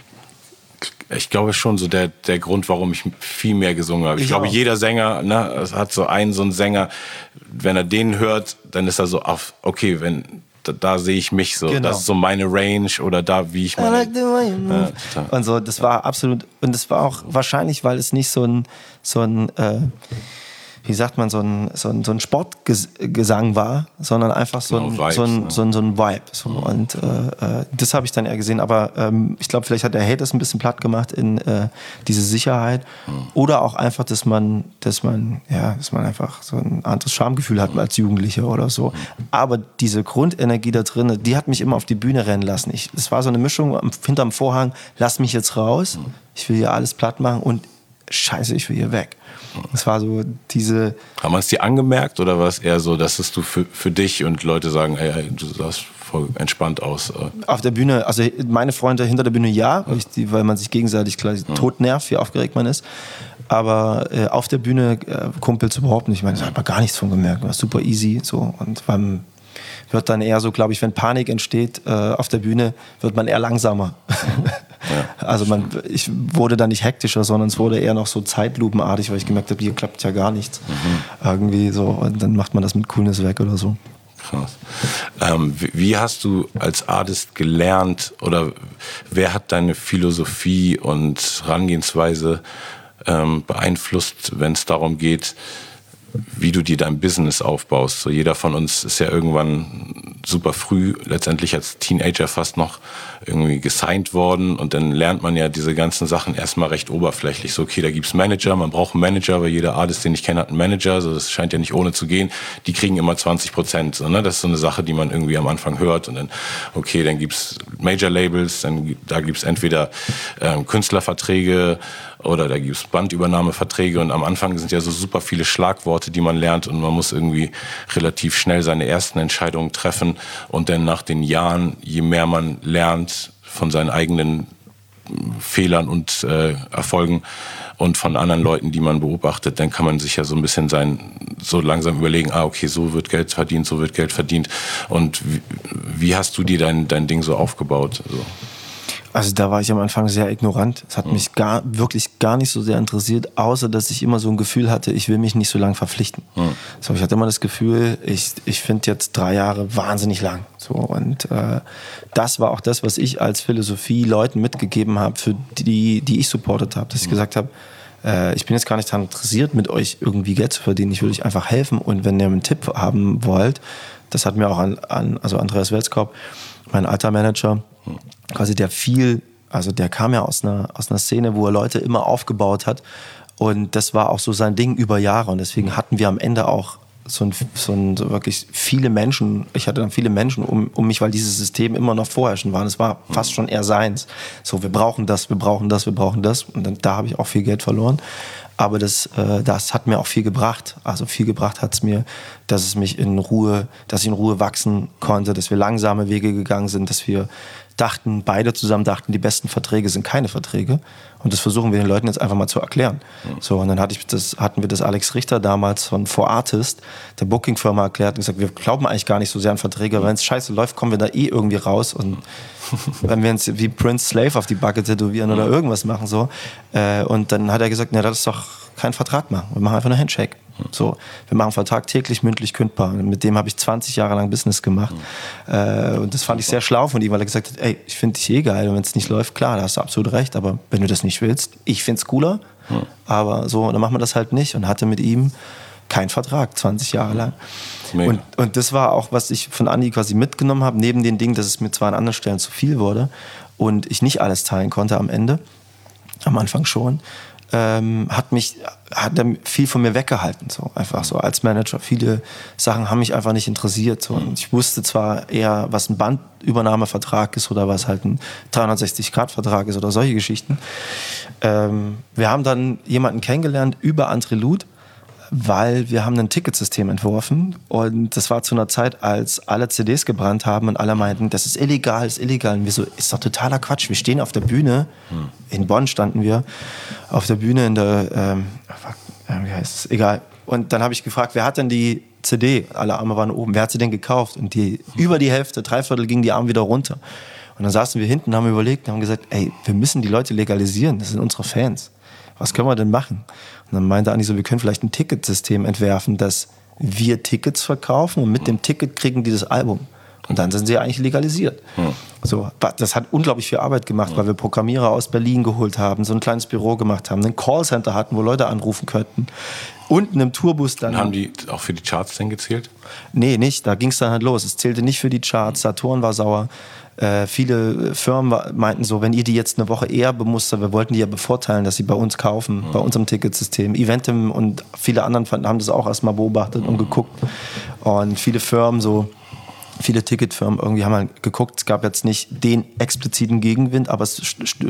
Ich glaube schon so der, der Grund, warum ich viel mehr gesungen habe. Ich, ich glaube, auch. Jeder Sänger, ne, hat so einen, so einen Sänger, wenn er den hört, dann ist er so, auf, okay, wenn da, da sehe ich mich so. Genau. Das ist so meine Range oder da, wie ich meine... I like the way you move. Ja, und so, das war absolut, und das war auch wahrscheinlich, weil es nicht so ein, so ein äh, wie sagt man, so ein, so ein, so ein Sportgesang war, sondern einfach so ein, Genau, Vibes, so ein, ne? so ein, so ein Vibe. So. Und äh, äh, das habe ich dann eher gesehen. Aber ähm, ich glaube, vielleicht hat der Hate das ein bisschen platt gemacht in äh, diese Sicherheit. Mhm. Oder auch einfach, dass man, dass man, ja, dass man einfach so ein anderes Schamgefühl hat als Jugendlicher oder so. Mhm. Aber diese Grundenergie da drin, die hat mich immer auf die Bühne rennen lassen. Ich, das war so eine Mischung hinterm Vorhang, lass mich jetzt raus, mhm. ich will hier alles platt machen und scheiße, ich will hier weg. Es war so diese... Haben wir es dir angemerkt oder war es eher so, dass es du für, für dich und Leute sagen, ey, ey, du sahst voll entspannt aus? Auf der Bühne, also meine Freunde hinter der Bühne ja, weil, ich die, weil man sich gegenseitig klar ja. tot nervt, wie aufgeregt man ist. Aber äh, auf der Bühne äh, Kumpels überhaupt nicht. Ich meine, da hat man gar nichts von gemerkt. War super easy. So. Und beim wird dann eher so, glaube ich, wenn Panik entsteht äh, auf der Bühne, wird man eher langsamer. Ja, also man, ich wurde da nicht hektischer, sondern es wurde eher noch so zeitlupenartig, weil ich gemerkt habe, hier klappt ja gar nichts. Mhm. Irgendwie so. Und dann macht man das mit Coolness weg oder so. Krass. Ähm, wie, wie hast du als Artist gelernt oder wer hat deine Philosophie und Herangehensweise ähm, beeinflusst, wenn es darum geht, wie du dir dein Business aufbaust? So jeder von uns ist ja irgendwann super früh, letztendlich als Teenager fast noch irgendwie gesigned worden und dann lernt man ja diese ganzen Sachen erstmal recht oberflächlich. So, okay, da gibt's Manager, man braucht einen Manager, weil jeder Artist, den ich kenne, hat einen Manager, so das scheint ja nicht ohne zu gehen. Die kriegen immer zwanzig Prozent, so, ne? Das ist so eine Sache, die man irgendwie am Anfang hört und dann, okay, dann gibt's Major-Labels, dann da gibt's entweder ähm, Künstlerverträge oder da gibt's Bandübernahmeverträge und am Anfang sind ja so super viele Schlagworte, die man lernt und man muss irgendwie relativ schnell seine ersten Entscheidungen treffen und dann nach den Jahren, je mehr man lernt von seinen eigenen Fehlern und äh, Erfolgen und von anderen Leuten, die man beobachtet, dann kann man sich ja so ein bisschen sein, so langsam überlegen, ah, okay, so wird Geld verdient, so wird Geld verdient und wie, wie hast du dir dein, dein Ding so aufgebaut? So. Also da war ich am Anfang sehr ignorant. Es hat mhm. mich gar, wirklich gar nicht so sehr interessiert, außer dass ich immer so ein Gefühl hatte, ich will mich nicht so lange verpflichten. Mhm. So, ich hatte immer das Gefühl, ich, ich finde jetzt drei Jahre wahnsinnig lang. So, und äh, das war auch das, was ich als Philosophie Leuten mitgegeben habe, für die, die ich supportet habe. Dass ich mhm. gesagt habe, äh, ich bin jetzt gar nicht daran interessiert, mit euch irgendwie Geld zu verdienen. Ich will euch einfach helfen. Und wenn ihr einen Tipp haben wollt, das hat mir auch an, an also Andreas Welskop, mein alter Manager, quasi der viel, also der kam ja aus einer, aus einer Szene, wo er Leute immer aufgebaut hat und das war auch so sein Ding über Jahre und deswegen hatten wir am Ende auch so, ein, so, ein, so wirklich viele Menschen, ich hatte dann viele Menschen um, um mich, weil dieses System immer noch vorherrschend war. Es war fast schon eher seins. So, wir brauchen das, wir brauchen das, wir brauchen das und dann, da habe ich auch viel Geld verloren. Aber das, äh, das hat mir auch viel gebracht. Also viel gebracht hat es mir, dass es mich in Ruhe, dass ich in Ruhe wachsen konnte, dass wir langsame Wege gegangen sind, dass wir dachten, beide zusammen dachten, die besten Verträge sind keine Verträge. Und das versuchen wir den Leuten jetzt einfach mal zu erklären. Mhm. So, und dann hatte ich das, hatten wir das Alex Richter damals von For Artist, der Booking-Firma, erklärt und gesagt, wir glauben eigentlich gar nicht so sehr an Verträge, aber wenn es scheiße läuft, kommen wir da eh irgendwie raus. Und wenn wir uns wie Prince Slave auf die Backe tätowieren oder irgendwas machen so. Äh, und dann hat er gesagt, na, das ist doch kein Vertrag machen. Wir machen einfach nur Handshake. So, wir machen einen Vertrag täglich mündlich kündbar. Mit dem habe ich zwanzig Jahre lang Business gemacht. Mhm. Äh, und das fand ich sehr schlau von ihm, weil er gesagt hat, ey, ich finde dich eh geil. Und wenn es nicht läuft, klar, da hast du absolut recht. Aber wenn du das nicht willst, ich finde es cooler. Mhm. Aber so, dann machen wir das halt nicht. Und hatte mit ihm keinen Vertrag, zwanzig Jahre lang. Und, und das war auch, was ich von Andi quasi mitgenommen habe, neben den Dingen, dass es mir zwar an anderen Stellen zu viel wurde und ich nicht alles teilen konnte am Ende, am Anfang schon, ähm, hat mich hat er viel von mir weggehalten, so einfach so als Manager. Viele Sachen haben mich einfach nicht interessiert. So. Und ich wusste zwar eher, was ein Bandübernahmevertrag ist oder was halt ein dreihundertsechzig Grad Vertrag ist oder solche Geschichten. Ähm, wir haben dann jemanden kennengelernt über André Luth, weil wir haben ein Ticketsystem entworfen und das war zu einer Zeit, als alle C Ds gebrannt haben und alle meinten, das ist illegal, das ist illegal. Und wir so, ist doch totaler Quatsch. Wir stehen auf der Bühne, hm. in Bonn standen wir, auf der Bühne in der, ähm, wie heißt es, egal. Und dann habe ich gefragt, wer hat denn die C D? Alle Arme waren oben. Wer hat sie denn gekauft? Und die, über die Hälfte, drei Viertel gingen die Arme wieder runter. Und dann saßen wir hinten, haben überlegt und haben gesagt, ey, wir müssen die Leute legalisieren, das sind unsere Fans. Was können wir denn machen? Und dann meinte Andi so, wir können vielleicht ein Ticketsystem entwerfen, dass wir Tickets verkaufen und mit dem Ticket kriegen die das Album. Und dann sind sie eigentlich legalisiert. Hm. So, das hat unglaublich viel Arbeit gemacht, hm. weil wir Programmierer aus Berlin geholt haben, so ein kleines Büro gemacht haben, ein Callcenter hatten, wo Leute anrufen könnten. Und einem Tourbus dann. Und haben die auch für die Charts denn gezählt? Nee, nicht. Da ging es dann halt los. Es zählte nicht für die Charts. Saturn war sauer. Äh, viele Firmen war, meinten so, wenn ihr die jetzt eine Woche eher bemustert, wir wollten die ja bevorteilen, dass sie bei uns kaufen, mhm. bei unserem Ticketsystem. Eventim und viele anderen haben das auch erstmal beobachtet mhm. und geguckt. Und viele Firmen so, viele Ticketfirmen irgendwie haben halt geguckt, es gab jetzt nicht den expliziten Gegenwind, aber es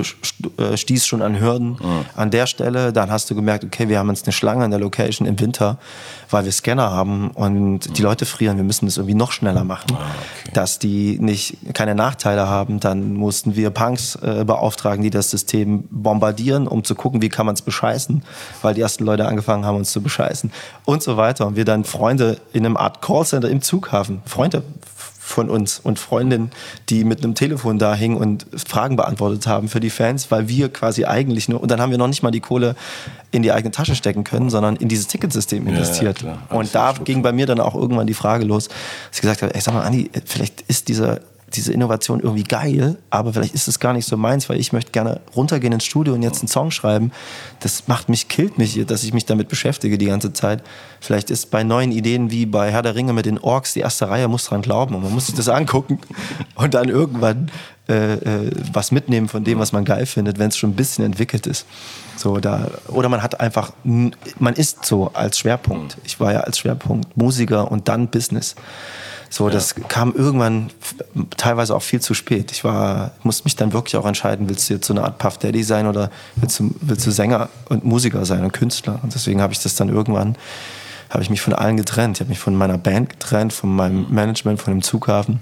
stieß schon an Hürden mhm. an der Stelle. Dann hast du gemerkt, okay, wir haben jetzt eine Schlange in der Location im Winter, weil wir Scanner haben und die Leute frieren, wir müssen das irgendwie noch schneller machen, ah, okay. dass die nicht keine Nachteile haben. Dann mussten wir Punks äh, beauftragen, die das System bombardieren, um zu gucken, wie kann man es bescheißen, weil die ersten Leute angefangen haben, uns zu bescheißen und so weiter. Und wir dann Freunde in einem Art Callcenter im Zughafen, Freunde von uns und Freundinnen, die mit einem Telefon da hingen und Fragen beantwortet haben für die Fans, weil wir quasi eigentlich nur, und dann haben wir noch nicht mal die Kohle in die eigene Tasche stecken können, sondern in dieses Ticketsystem investiert. Ja, ja, und da ging bei mir dann auch irgendwann die Frage los, dass ich gesagt habe, ey, sag mal, Andi, vielleicht ist dieser diese Innovation irgendwie geil, aber vielleicht ist es gar nicht so meins, weil ich möchte gerne runtergehen ins Studio und jetzt einen Song schreiben. Das macht mich, killt mich, dass ich mich damit beschäftige die ganze Zeit. Vielleicht ist bei neuen Ideen wie bei Herr der Ringe mit den Orks, die erste Reihe muss dran glauben und man muss sich das angucken und dann irgendwann äh, äh, was mitnehmen von dem, was man geil findet, wenn es schon ein bisschen entwickelt ist. So, da, oder man hat einfach, man ist so als Schwerpunkt. Ich war ja als Schwerpunkt Musiker und dann Business. So, das ja. kam irgendwann teilweise auch viel zu spät. Ich war, musste mich dann wirklich auch entscheiden, willst du jetzt so eine Art Puff Daddy sein oder willst du, willst du Sänger und Musiker sein und Künstler? Und deswegen habe ich das dann irgendwann, habe ich mich von allen getrennt. Ich habe mich von meiner Band getrennt, von meinem Management, von dem Zughafen,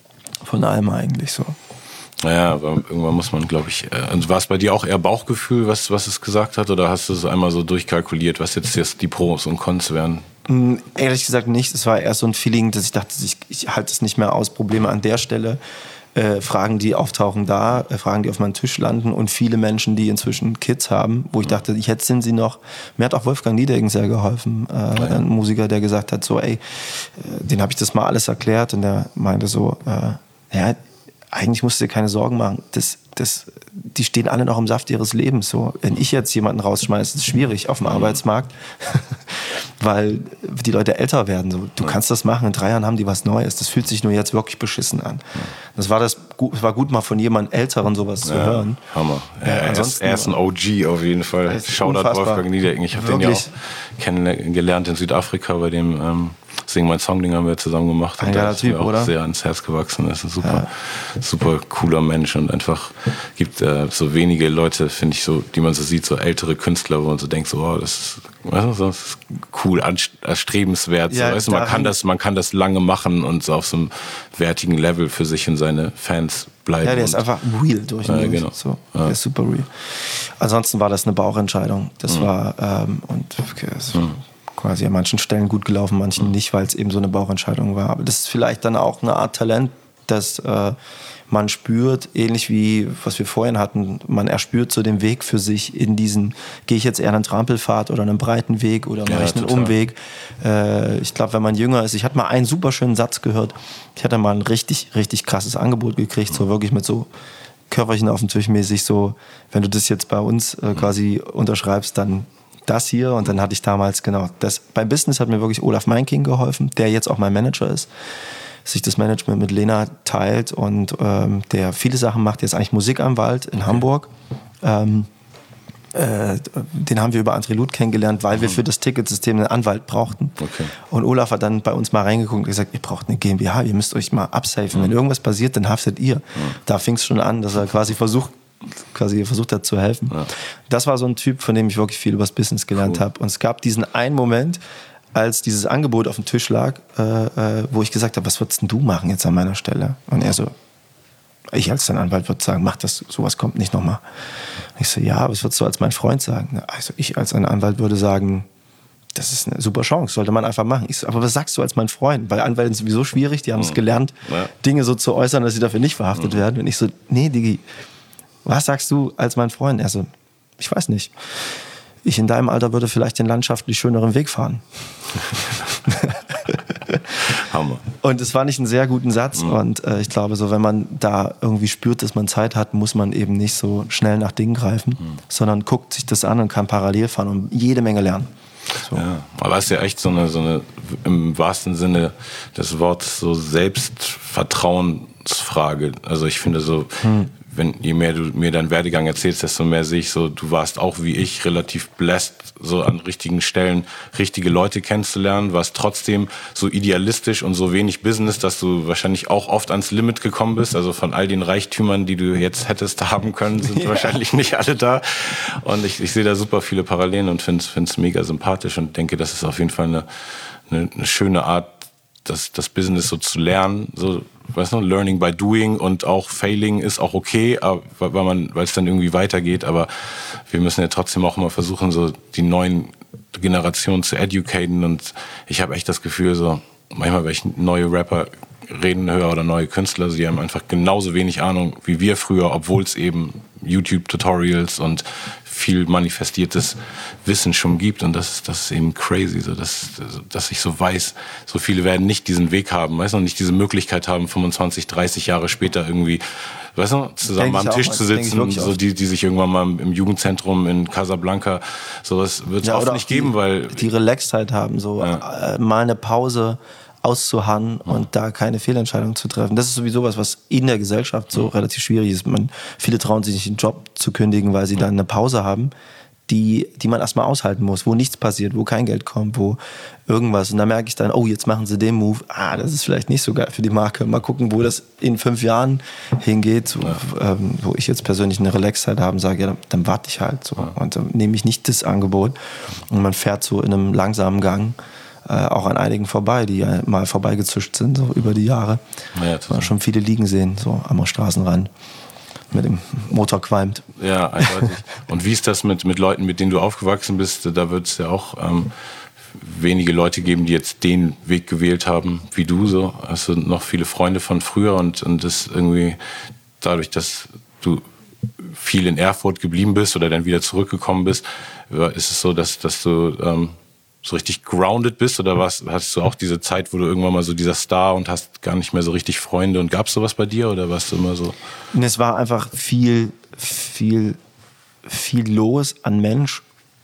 von allem eigentlich so. Naja, aber irgendwann muss man, glaube ich, äh, war es bei dir auch eher Bauchgefühl, was, was es gesagt hat, oder hast du es einmal so durchkalkuliert, was jetzt, jetzt die Pros und Cons wären? Mm, ehrlich gesagt nicht. Es war eher so ein Feeling, dass ich dachte, ich, ich halte es nicht mehr aus. Probleme an der Stelle, äh, Fragen, die auftauchen da, äh, Fragen, die auf meinem Tisch landen und viele Menschen, die inzwischen Kids haben, wo ich dachte, jetzt sind sie noch. Mir hat auch Wolfgang Niedecken sehr geholfen, äh, ja. ein Musiker, der gesagt hat, so, ey, äh, den habe ich das mal alles erklärt und der meinte so, äh, ja, eigentlich musst du dir keine Sorgen machen. Das, das, die stehen alle noch im Saft ihres Lebens. So, wenn ich jetzt jemanden rausschmeiße, ist es schwierig auf dem Arbeitsmarkt, weil die Leute älter werden. So, du kannst das machen, in drei Jahren haben die was Neues. Das fühlt sich nur jetzt wirklich beschissen an. Das war, das, das war gut, mal von jemandem Älteren sowas zu ja, hören. Hammer. Ja, äh, ansonsten, er ist ein O G auf jeden Fall. Shoutout Wolfgang Niedecken. Ich habe den ja auch kennengelernt in Südafrika bei dem ähm, Sing mein Song, den haben wir zusammen gemacht. Ein geiler Typ, auch oder? Sehr ans Herz gewachsen. Er ist ein super, ja. super cooler Mensch und einfach gibt äh, so wenige Leute, finde ich, so, die man so sieht, so ältere Künstler, wo man so denkt, so, oh, das ist, weißt du, das ist cool, erstrebenswert. Ja, so, weißt du, man kann das, man kann das lange machen und so auf so einem wertigen Level für sich und seine Fans bleiben. Ja, der ist einfach real durch und ja, durch. Genau. So, ja. Der ist super real. Ansonsten war das eine Bauchentscheidung. Das mhm. war ähm, und okay, das mhm. quasi an manchen Stellen gut gelaufen, manchen nicht, weil es eben so eine Bauchentscheidung war. Aber das ist vielleicht dann auch eine Art Talent, das äh, man spürt, ähnlich wie was wir vorhin hatten, man erspürt so den Weg für sich in diesen, gehe ich jetzt eher einen Trampelpfad oder einen breiten Weg oder mache ja, ich einen total. Umweg. Äh, ich glaube, wenn man jünger ist, ich hatte mal einen super schönen Satz gehört, ich hatte mal ein richtig, richtig krasses Angebot gekriegt, so wirklich mit so Körperchen auf dem Tisch mäßig, so, wenn du das jetzt bei uns äh, quasi unterschreibst, dann das hier. Und dann hatte ich damals, genau, das beim Business hat mir wirklich Olaf Meinking geholfen, der jetzt auch mein Manager ist, sich das Management mit Lena teilt und ähm, der viele Sachen macht, der ist eigentlich Musikanwalt in okay. Hamburg. Ähm, äh, den haben wir über André Luth kennengelernt, weil mhm. wir für das Ticketsystem einen Anwalt brauchten. Okay. Und Olaf hat dann bei uns mal reingeguckt und gesagt, ihr braucht eine GmbH, ihr müsst euch mal absafen. Mhm. Wenn irgendwas passiert, dann haftet ihr. Mhm. Da fing es schon an, dass er quasi versucht, quasi versucht hat zu helfen. Ja. Das war so ein Typ, von dem ich wirklich viel über das Business gelernt cool. habe. Und es gab diesen einen Moment, als dieses Angebot auf dem Tisch lag, äh, äh, wo ich gesagt habe, was würdest denn du machen jetzt an meiner Stelle? Und er so, ich als dein Anwalt würde sagen, mach das, sowas kommt nicht nochmal. Ich so, ja, was würdest du als mein Freund sagen? Also ich als ein Anwalt würde sagen, das ist eine super Chance, sollte man einfach machen. Ich so, aber was sagst du als mein Freund? Weil Anwälte sind sowieso schwierig, die haben es mhm. gelernt, ja. Dinge so zu äußern, dass sie dafür nicht verhaftet mhm. werden. Und ich so, nee, Digi, was sagst du als mein Freund? Er so, ich weiß nicht. Ich in deinem Alter würde vielleicht den landschaftlich schöneren Weg fahren. Hammer. Und es war nicht ein sehr guter Satz. Mhm. Und äh, ich glaube, so wenn man da irgendwie spürt, dass man Zeit hat, muss man eben nicht so schnell nach Dingen greifen, mhm. sondern guckt sich das an und kann parallel fahren und jede Menge lernen. So. Ja, aber es ist ja echt so eine, so eine, im wahrsten Sinne des Wortes, so Selbstvertrauensfrage. Also ich finde so, hm. wenn, je mehr du mir deinen Werdegang erzählst, desto mehr sehe ich so, du warst auch wie ich relativ blessed, so an richtigen Stellen richtige Leute kennenzulernen, warst trotzdem so idealistisch und so wenig Business, dass du wahrscheinlich auch oft ans Limit gekommen bist. Also von all den Reichtümern, die du jetzt hättest haben können, sind ja. wahrscheinlich nicht alle da. Und ich, ich sehe da super viele Parallelen und finde es mega sympathisch und denke, das ist auf jeden Fall eine, eine, eine schöne Art, das, das Business so zu lernen, so, weißt du, learning by doing, und auch failing ist auch okay, weil man, weil es dann irgendwie weitergeht, aber wir müssen ja trotzdem auch immer versuchen, so die neuen Generationen zu educaten, und ich habe echt das Gefühl, so manchmal, wenn ich neue Rapper reden höre oder neue Künstler, die haben einfach genauso wenig Ahnung wie wir früher, obwohl es eben YouTube-Tutorials und viel manifestiertes Wissen schon gibt, und das ist, das ist eben crazy, so dass, dass ich so weiß, so viele werden nicht diesen Weg haben, weißt du, und nicht diese Möglichkeit haben, fünfundzwanzig, dreißig Jahre später irgendwie, weißt du, zusammen am Tisch zu sitzen, so die, die sich irgendwann mal im Jugendzentrum in Casablanca, sowas wird es ja, oft nicht die, geben, weil die Relaxedheit haben, so ja. mal eine Pause auszuharren ja. und da keine Fehlentscheidung zu treffen. Das ist sowieso was, was in der Gesellschaft so ja. relativ schwierig ist. Man, viele trauen sich nicht, einen Job zu kündigen, weil sie ja. dann eine Pause haben, die, die man erstmal aushalten muss, wo nichts passiert, wo kein Geld kommt, wo irgendwas. Und da merke ich dann, oh, jetzt machen sie den Move. Ah, das ist vielleicht nicht so geil für die Marke. Mal gucken, wo das in fünf Jahren hingeht, wo, ja. ähm, wo ich jetzt persönlich eine Relaxzeit habe und sage, ja, dann, dann warte ich halt so. Ja. Und dann nehme ich nicht das Angebot. Und man fährt so in einem langsamen Gang Äh, auch an einigen vorbei, die ja mal vorbeigezischt sind, so über die Jahre. Ja, man schon viele liegen sehen, so am Straßenrand, mit dem Motor qualmt. Ja, eindeutig. Und wie ist das mit, mit Leuten, mit denen du aufgewachsen bist? Da wird es ja auch ähm, wenige Leute geben, die jetzt den Weg gewählt haben, wie du so. Hast du noch viele Freunde von früher, und, und das irgendwie dadurch, dass du viel in Erfurt geblieben bist oder dann wieder zurückgekommen bist, ist es so, dass, dass du ähm, so richtig grounded bist, oder was? Hattest du auch diese Zeit, wo du irgendwann mal so dieser Star und hast gar nicht mehr so richtig Freunde, und gab es sowas bei dir, oder warst du immer so? Es war einfach viel, viel, viel los an Mensch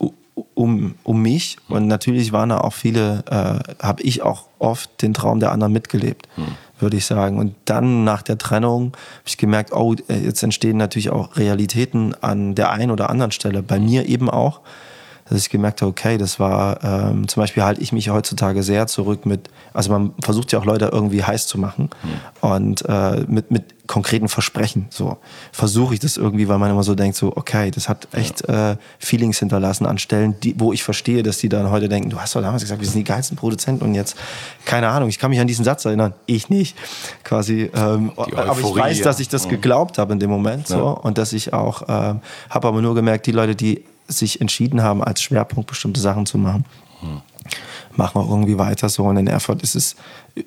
um, um mich, und natürlich waren da auch viele, äh, habe ich auch oft den Traum der anderen mitgelebt, hm. würde ich sagen. Und dann nach der Trennung habe ich gemerkt, oh, jetzt entstehen natürlich auch Realitäten an der einen oder anderen Stelle, bei mir eben auch, dass ich gemerkt habe, okay, das war, ähm, zum Beispiel halte ich mich heutzutage sehr zurück mit, also man versucht ja auch Leute irgendwie heiß zu machen, mhm. und äh, mit, mit konkreten Versprechen, so versuche ich das irgendwie, weil man immer so denkt, so okay, das hat echt ja. äh, Feelings hinterlassen an Stellen, die, wo ich verstehe, dass die dann heute denken, du hast doch damals gesagt, wir sind die geilsten Produzenten, und jetzt, keine Ahnung, ich kann mich an diesen Satz erinnern, ich nicht, quasi, ähm, aber ich weiß, dass ich das ja. geglaubt habe in dem Moment, so, ja. und dass ich auch, äh, habe aber nur gemerkt, die Leute, die sich entschieden haben, als Schwerpunkt bestimmte Sachen zu machen, hm. machen wir irgendwie weiter so. Und in Erfurt ist es,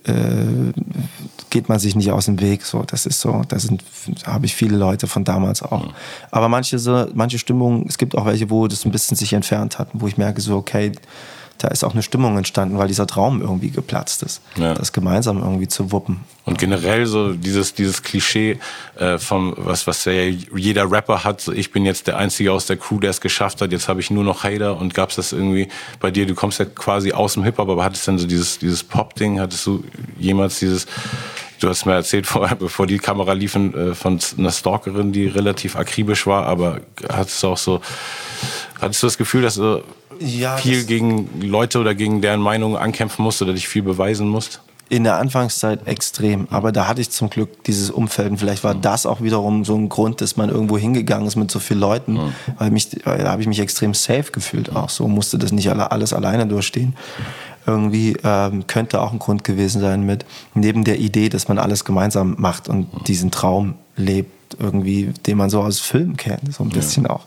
äh, geht man sich nicht aus dem Weg. So, das ist so, da sind, habe ich viele Leute von damals auch. Hm. Aber manche, so, manche Stimmungen, es gibt auch welche, wo das ein bisschen sich entfernt hat, wo ich merke so, okay, da ist auch eine Stimmung entstanden, weil dieser Traum irgendwie geplatzt ist, ja. das gemeinsam irgendwie zu wuppen. Und generell so dieses, dieses Klischee äh, vom, was, was ja jeder Rapper hat, so ich bin jetzt der Einzige aus der Crew, der es geschafft hat, jetzt habe ich nur noch Hater, und gab es das irgendwie bei dir, du kommst ja quasi aus dem Hip-Hop, aber hattest dann so dieses, dieses Pop-Ding, hattest du jemals dieses, du hast mir erzählt, vorher, bevor die Kamera liefen, äh, von einer Stalkerin, die relativ akribisch war, aber hattest du auch so, hattest du das Gefühl, dass du ja, viel gegen Leute oder gegen deren Meinung ankämpfen musst oder dich viel beweisen musst? In der Anfangszeit extrem, aber da hatte ich zum Glück dieses Umfeld, und vielleicht war das auch wiederum so ein Grund, dass man irgendwo hingegangen ist mit so vielen Leuten, mhm. weil, mich, weil da habe ich mich extrem safe gefühlt auch so, musste das nicht alles alleine durchstehen. Irgendwie ähm, könnte auch ein Grund gewesen sein mit, neben der Idee, dass man alles gemeinsam macht und mhm. diesen Traum lebt, irgendwie, den man so aus Filmen kennt, so ein bisschen ja. auch.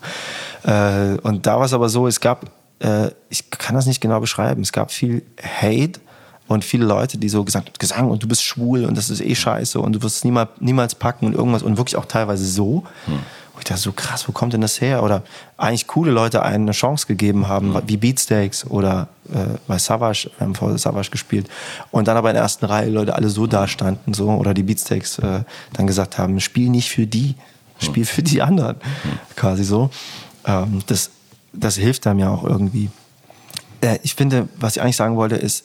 Äh, und da war es aber so, es gab, äh, ich kann das nicht genau beschreiben, es gab viel Hate, und viele Leute, die so gesagt haben, Gesang, und du bist schwul und das ist eh scheiße und du wirst es niemals, niemals packen und irgendwas, und wirklich auch teilweise so. Hm. Wo ich dachte, so krass, wo kommt denn das her? Oder eigentlich coole Leute einen eine Chance gegeben haben, mhm. wie Beatsteaks oder äh, bei Savage, wir haben vor Savage gespielt. Und dann aber in der ersten Reihe Leute alle so da standen, so, oder die Beatsteaks äh, dann gesagt haben, spiel nicht für die, spiel für die anderen. Mhm. Quasi so. Ähm, das, das hilft einem ja auch irgendwie. Äh, ich finde, was ich eigentlich sagen wollte, ist,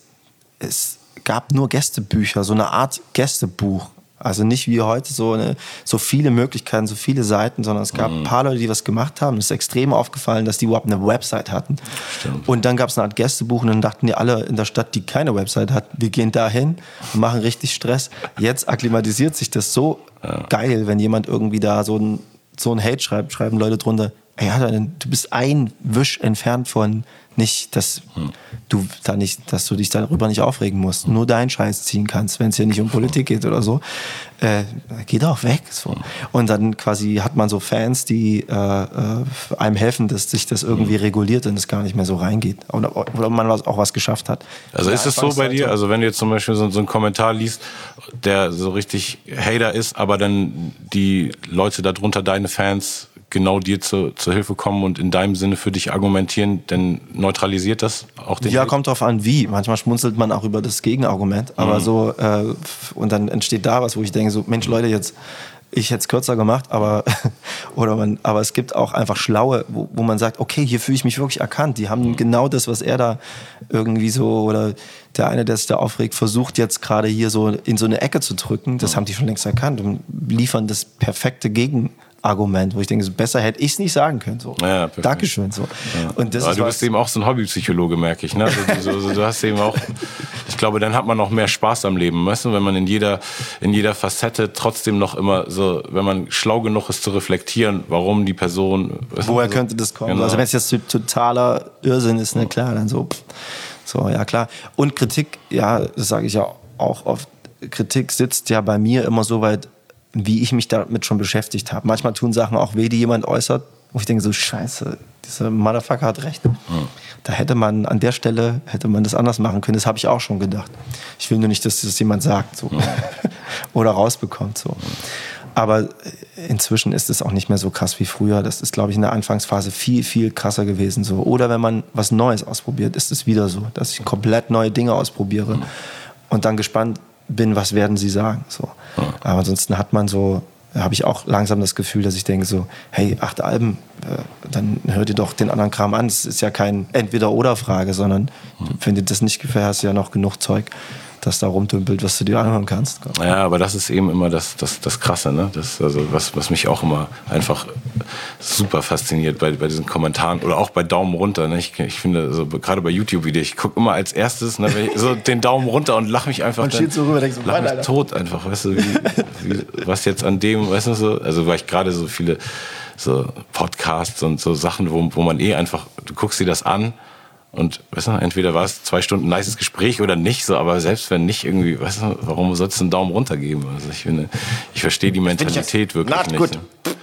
es gab nur Gästebücher, so eine Art Gästebuch. Also nicht wie heute so, eine, so viele Möglichkeiten, so viele Seiten, sondern es gab mhm. ein paar Leute, die was gemacht haben. Es ist extrem aufgefallen, dass die überhaupt eine Website hatten. Stimmt. Und dann gab es eine Art Gästebuch und dann dachten die alle in der Stadt, die keine Website hat, wir gehen dahin und machen richtig Stress. Jetzt akklimatisiert sich das so ja. geil, wenn jemand irgendwie da so ein, so ein Hate schreibt, schreiben Leute drunter, ey, du bist ein Wisch entfernt von nicht, dass hm. du da nicht, dass du dich darüber nicht aufregen musst, nur deinen Scheiß ziehen kannst, wenn es hier nicht um Politik geht oder so. Äh, geh doch weg. So. Und dann quasi hat man so Fans, die äh, äh, einem helfen, dass sich das irgendwie reguliert und es gar nicht mehr so reingeht. Oder, oder man was, auch was geschafft hat. Also ja, ist es so bei dir, also wenn du jetzt zum Beispiel so, so einen Kommentar liest, der so richtig Hater ist, aber dann die Leute darunter, deine Fans, genau dir zu, zur Hilfe kommen und in deinem Sinne für dich argumentieren, dann neutralisiert das auch den Ja, Hate? kommt drauf an, wie. Manchmal schmunzelt man auch über das Gegenargument, aber mhm. so, äh, und dann entsteht da was, wo ich denke, so, Mensch, Leute, jetzt, ich hätte es kürzer gemacht, aber, oder man, aber es gibt auch einfach Schlaue, wo, wo man sagt, okay, hier fühle ich mich wirklich erkannt. Die haben mhm. genau das, was er da irgendwie so, oder der eine, der sich da aufregt, versucht jetzt gerade hier so in so eine Ecke zu drücken. Das mhm. haben die schon längst erkannt und liefern das perfekte Gegenargument. Argument, wo ich denke, so besser hätte ich es nicht sagen können. So. Ja, Dankeschön. So. Ja. Und das Aber ist du bist eben auch so ein Hobbypsychologe, merke ich. Ne? Also, so, so, du hast eben auch, ich glaube, dann hat man noch mehr Spaß am Leben, weißt du? Wenn man in jeder, in jeder Facette trotzdem noch immer so, wenn man schlau genug ist zu reflektieren, warum die Person... Woher so, könnte das kommen? Genau. Also wenn es jetzt totaler Irrsinn ist, ne, klar, dann so, pff, so, ja klar. Und Kritik, ja, das sage ich ja auch oft, Kritik sitzt ja bei mir immer so weit, wie ich mich damit schon beschäftigt habe. Manchmal tun Sachen auch weh, die jemand äußert, wo ich denke so, scheiße, dieser Motherfucker hat recht. Mhm. Da hätte man, an der Stelle, hätte man das anders machen können. Das habe ich auch schon gedacht. Ich will nur nicht, dass das jemand sagt so. Mhm. Oder rausbekommt. So. Aber inzwischen ist es auch nicht mehr so krass wie früher. Das ist, glaube ich, in der Anfangsphase viel, viel krasser gewesen. So. Oder wenn man was Neues ausprobiert, ist es wieder so, dass ich komplett neue Dinge ausprobiere mhm. und dann gespannt bin, was werden sie sagen. So. Ja. Aber ansonsten hat man so, habe ich auch langsam das Gefühl, dass ich denke so, hey, acht Alben, äh, dann hört ihr doch den anderen Kram an. Das ist ja kein Entweder-Oder-Frage, sondern mhm. wenn dir das nicht gefällt, hast du ja noch genug Zeug, das da rumdümpelt, was du dir anhören kannst. Ja, aber das ist eben immer das, das, das Krasse, ne? Das, also was, was mich auch immer einfach super fasziniert bei, bei diesen Kommentaren oder auch bei Daumen runter. Ne? Ich, ich finde, so, gerade bei YouTube-Videos, ich gucke immer als erstes ne, wenn ich, so den Daumen runter und lache mich einfach und dann, so rüber, denkst du, lach mich tot einfach, weißt du, wie, wie, was jetzt an dem, weißt du, so, also weil ich gerade so viele so Podcasts und so Sachen, wo, wo man eh einfach, du guckst dir das an und weißt du, entweder war es zwei Stunden nices Gespräch oder nicht, so, aber selbst wenn nicht irgendwie, weißt du, warum sollst du einen Daumen runter geben? Also ich finde, ich verstehe die Mentalität wirklich nicht. Gut.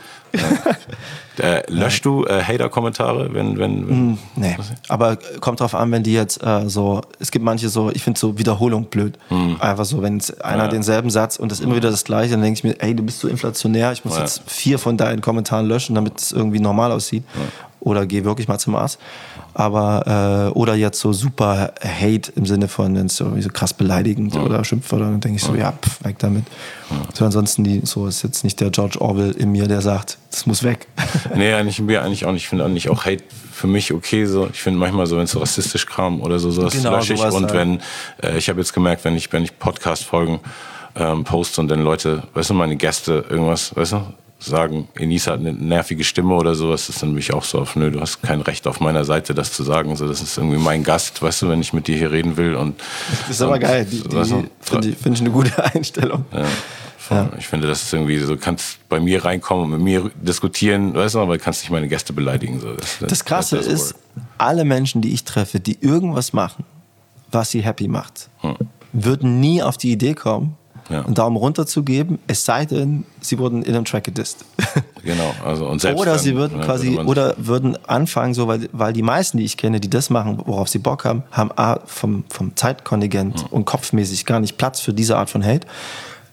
Ja. äh, löschst du äh, Hater-Kommentare, wenn, wenn, wenn mm, nee, aber kommt drauf an, wenn die jetzt äh, so, es gibt manche so, ich finde so Wiederholung blöd. Mm. Einfach so, wenn einer ja. denselben Satz und das immer wieder das Gleiche, dann denke ich mir, ey, du bist so inflationär, ich muss ja. jetzt vier von deinen Kommentaren löschen, damit es irgendwie normal aussieht. Ja. Oder geh wirklich mal zum Arzt. Aber, äh, oder jetzt so super Hate im Sinne von, wenn es so, so krass beleidigend ja. oder Schimpfwörter, dann denke ich so, ja, pff, weg damit. Ja. So, ansonsten, die, so ist jetzt nicht der George Orwell in mir, der sagt, das muss weg. Nee, eigentlich mir eigentlich auch nicht. Ich finde eigentlich auch Hate für mich okay. So. Ich finde manchmal so, wenn es so rassistisch kam oder so, sowas genau, lösche ich. Und halt. wenn, äh, ich habe jetzt gemerkt, wenn ich, wenn ich Podcast-Folgen ähm, poste und dann Leute, weißt du, meine Gäste irgendwas, weißt du, sagen, Enis hat eine nervige Stimme oder sowas, das ist dann mich auch so auf, nö, du hast kein Recht auf meiner Seite, das zu sagen. So, das ist irgendwie mein Gast, weißt du, wenn ich mit dir hier reden will. Und, das ist aber und, geil, die, die finde ich, find ich eine gute Einstellung. Ja, ja. Ich finde, das ist irgendwie so, du kannst bei mir reinkommen und mit mir diskutieren, weißt du, aber du kannst nicht meine Gäste beleidigen. So. Das, das, das Krasse das ist, alle Menschen, die ich treffe, die irgendwas machen, was sie happy macht, hm. würden nie auf die Idee kommen, ja. einen Daumen runter zu geben, es sei denn, sie wurden in einem Track gedisst. Genau, also und selbst oder dann, sie würden ne, quasi würde oder würden anfangen, so weil, weil die meisten, die ich kenne, die das machen, worauf sie Bock haben, haben A, vom, vom Zeitkontingent mhm. und kopfmäßig gar nicht Platz für diese Art von Hate.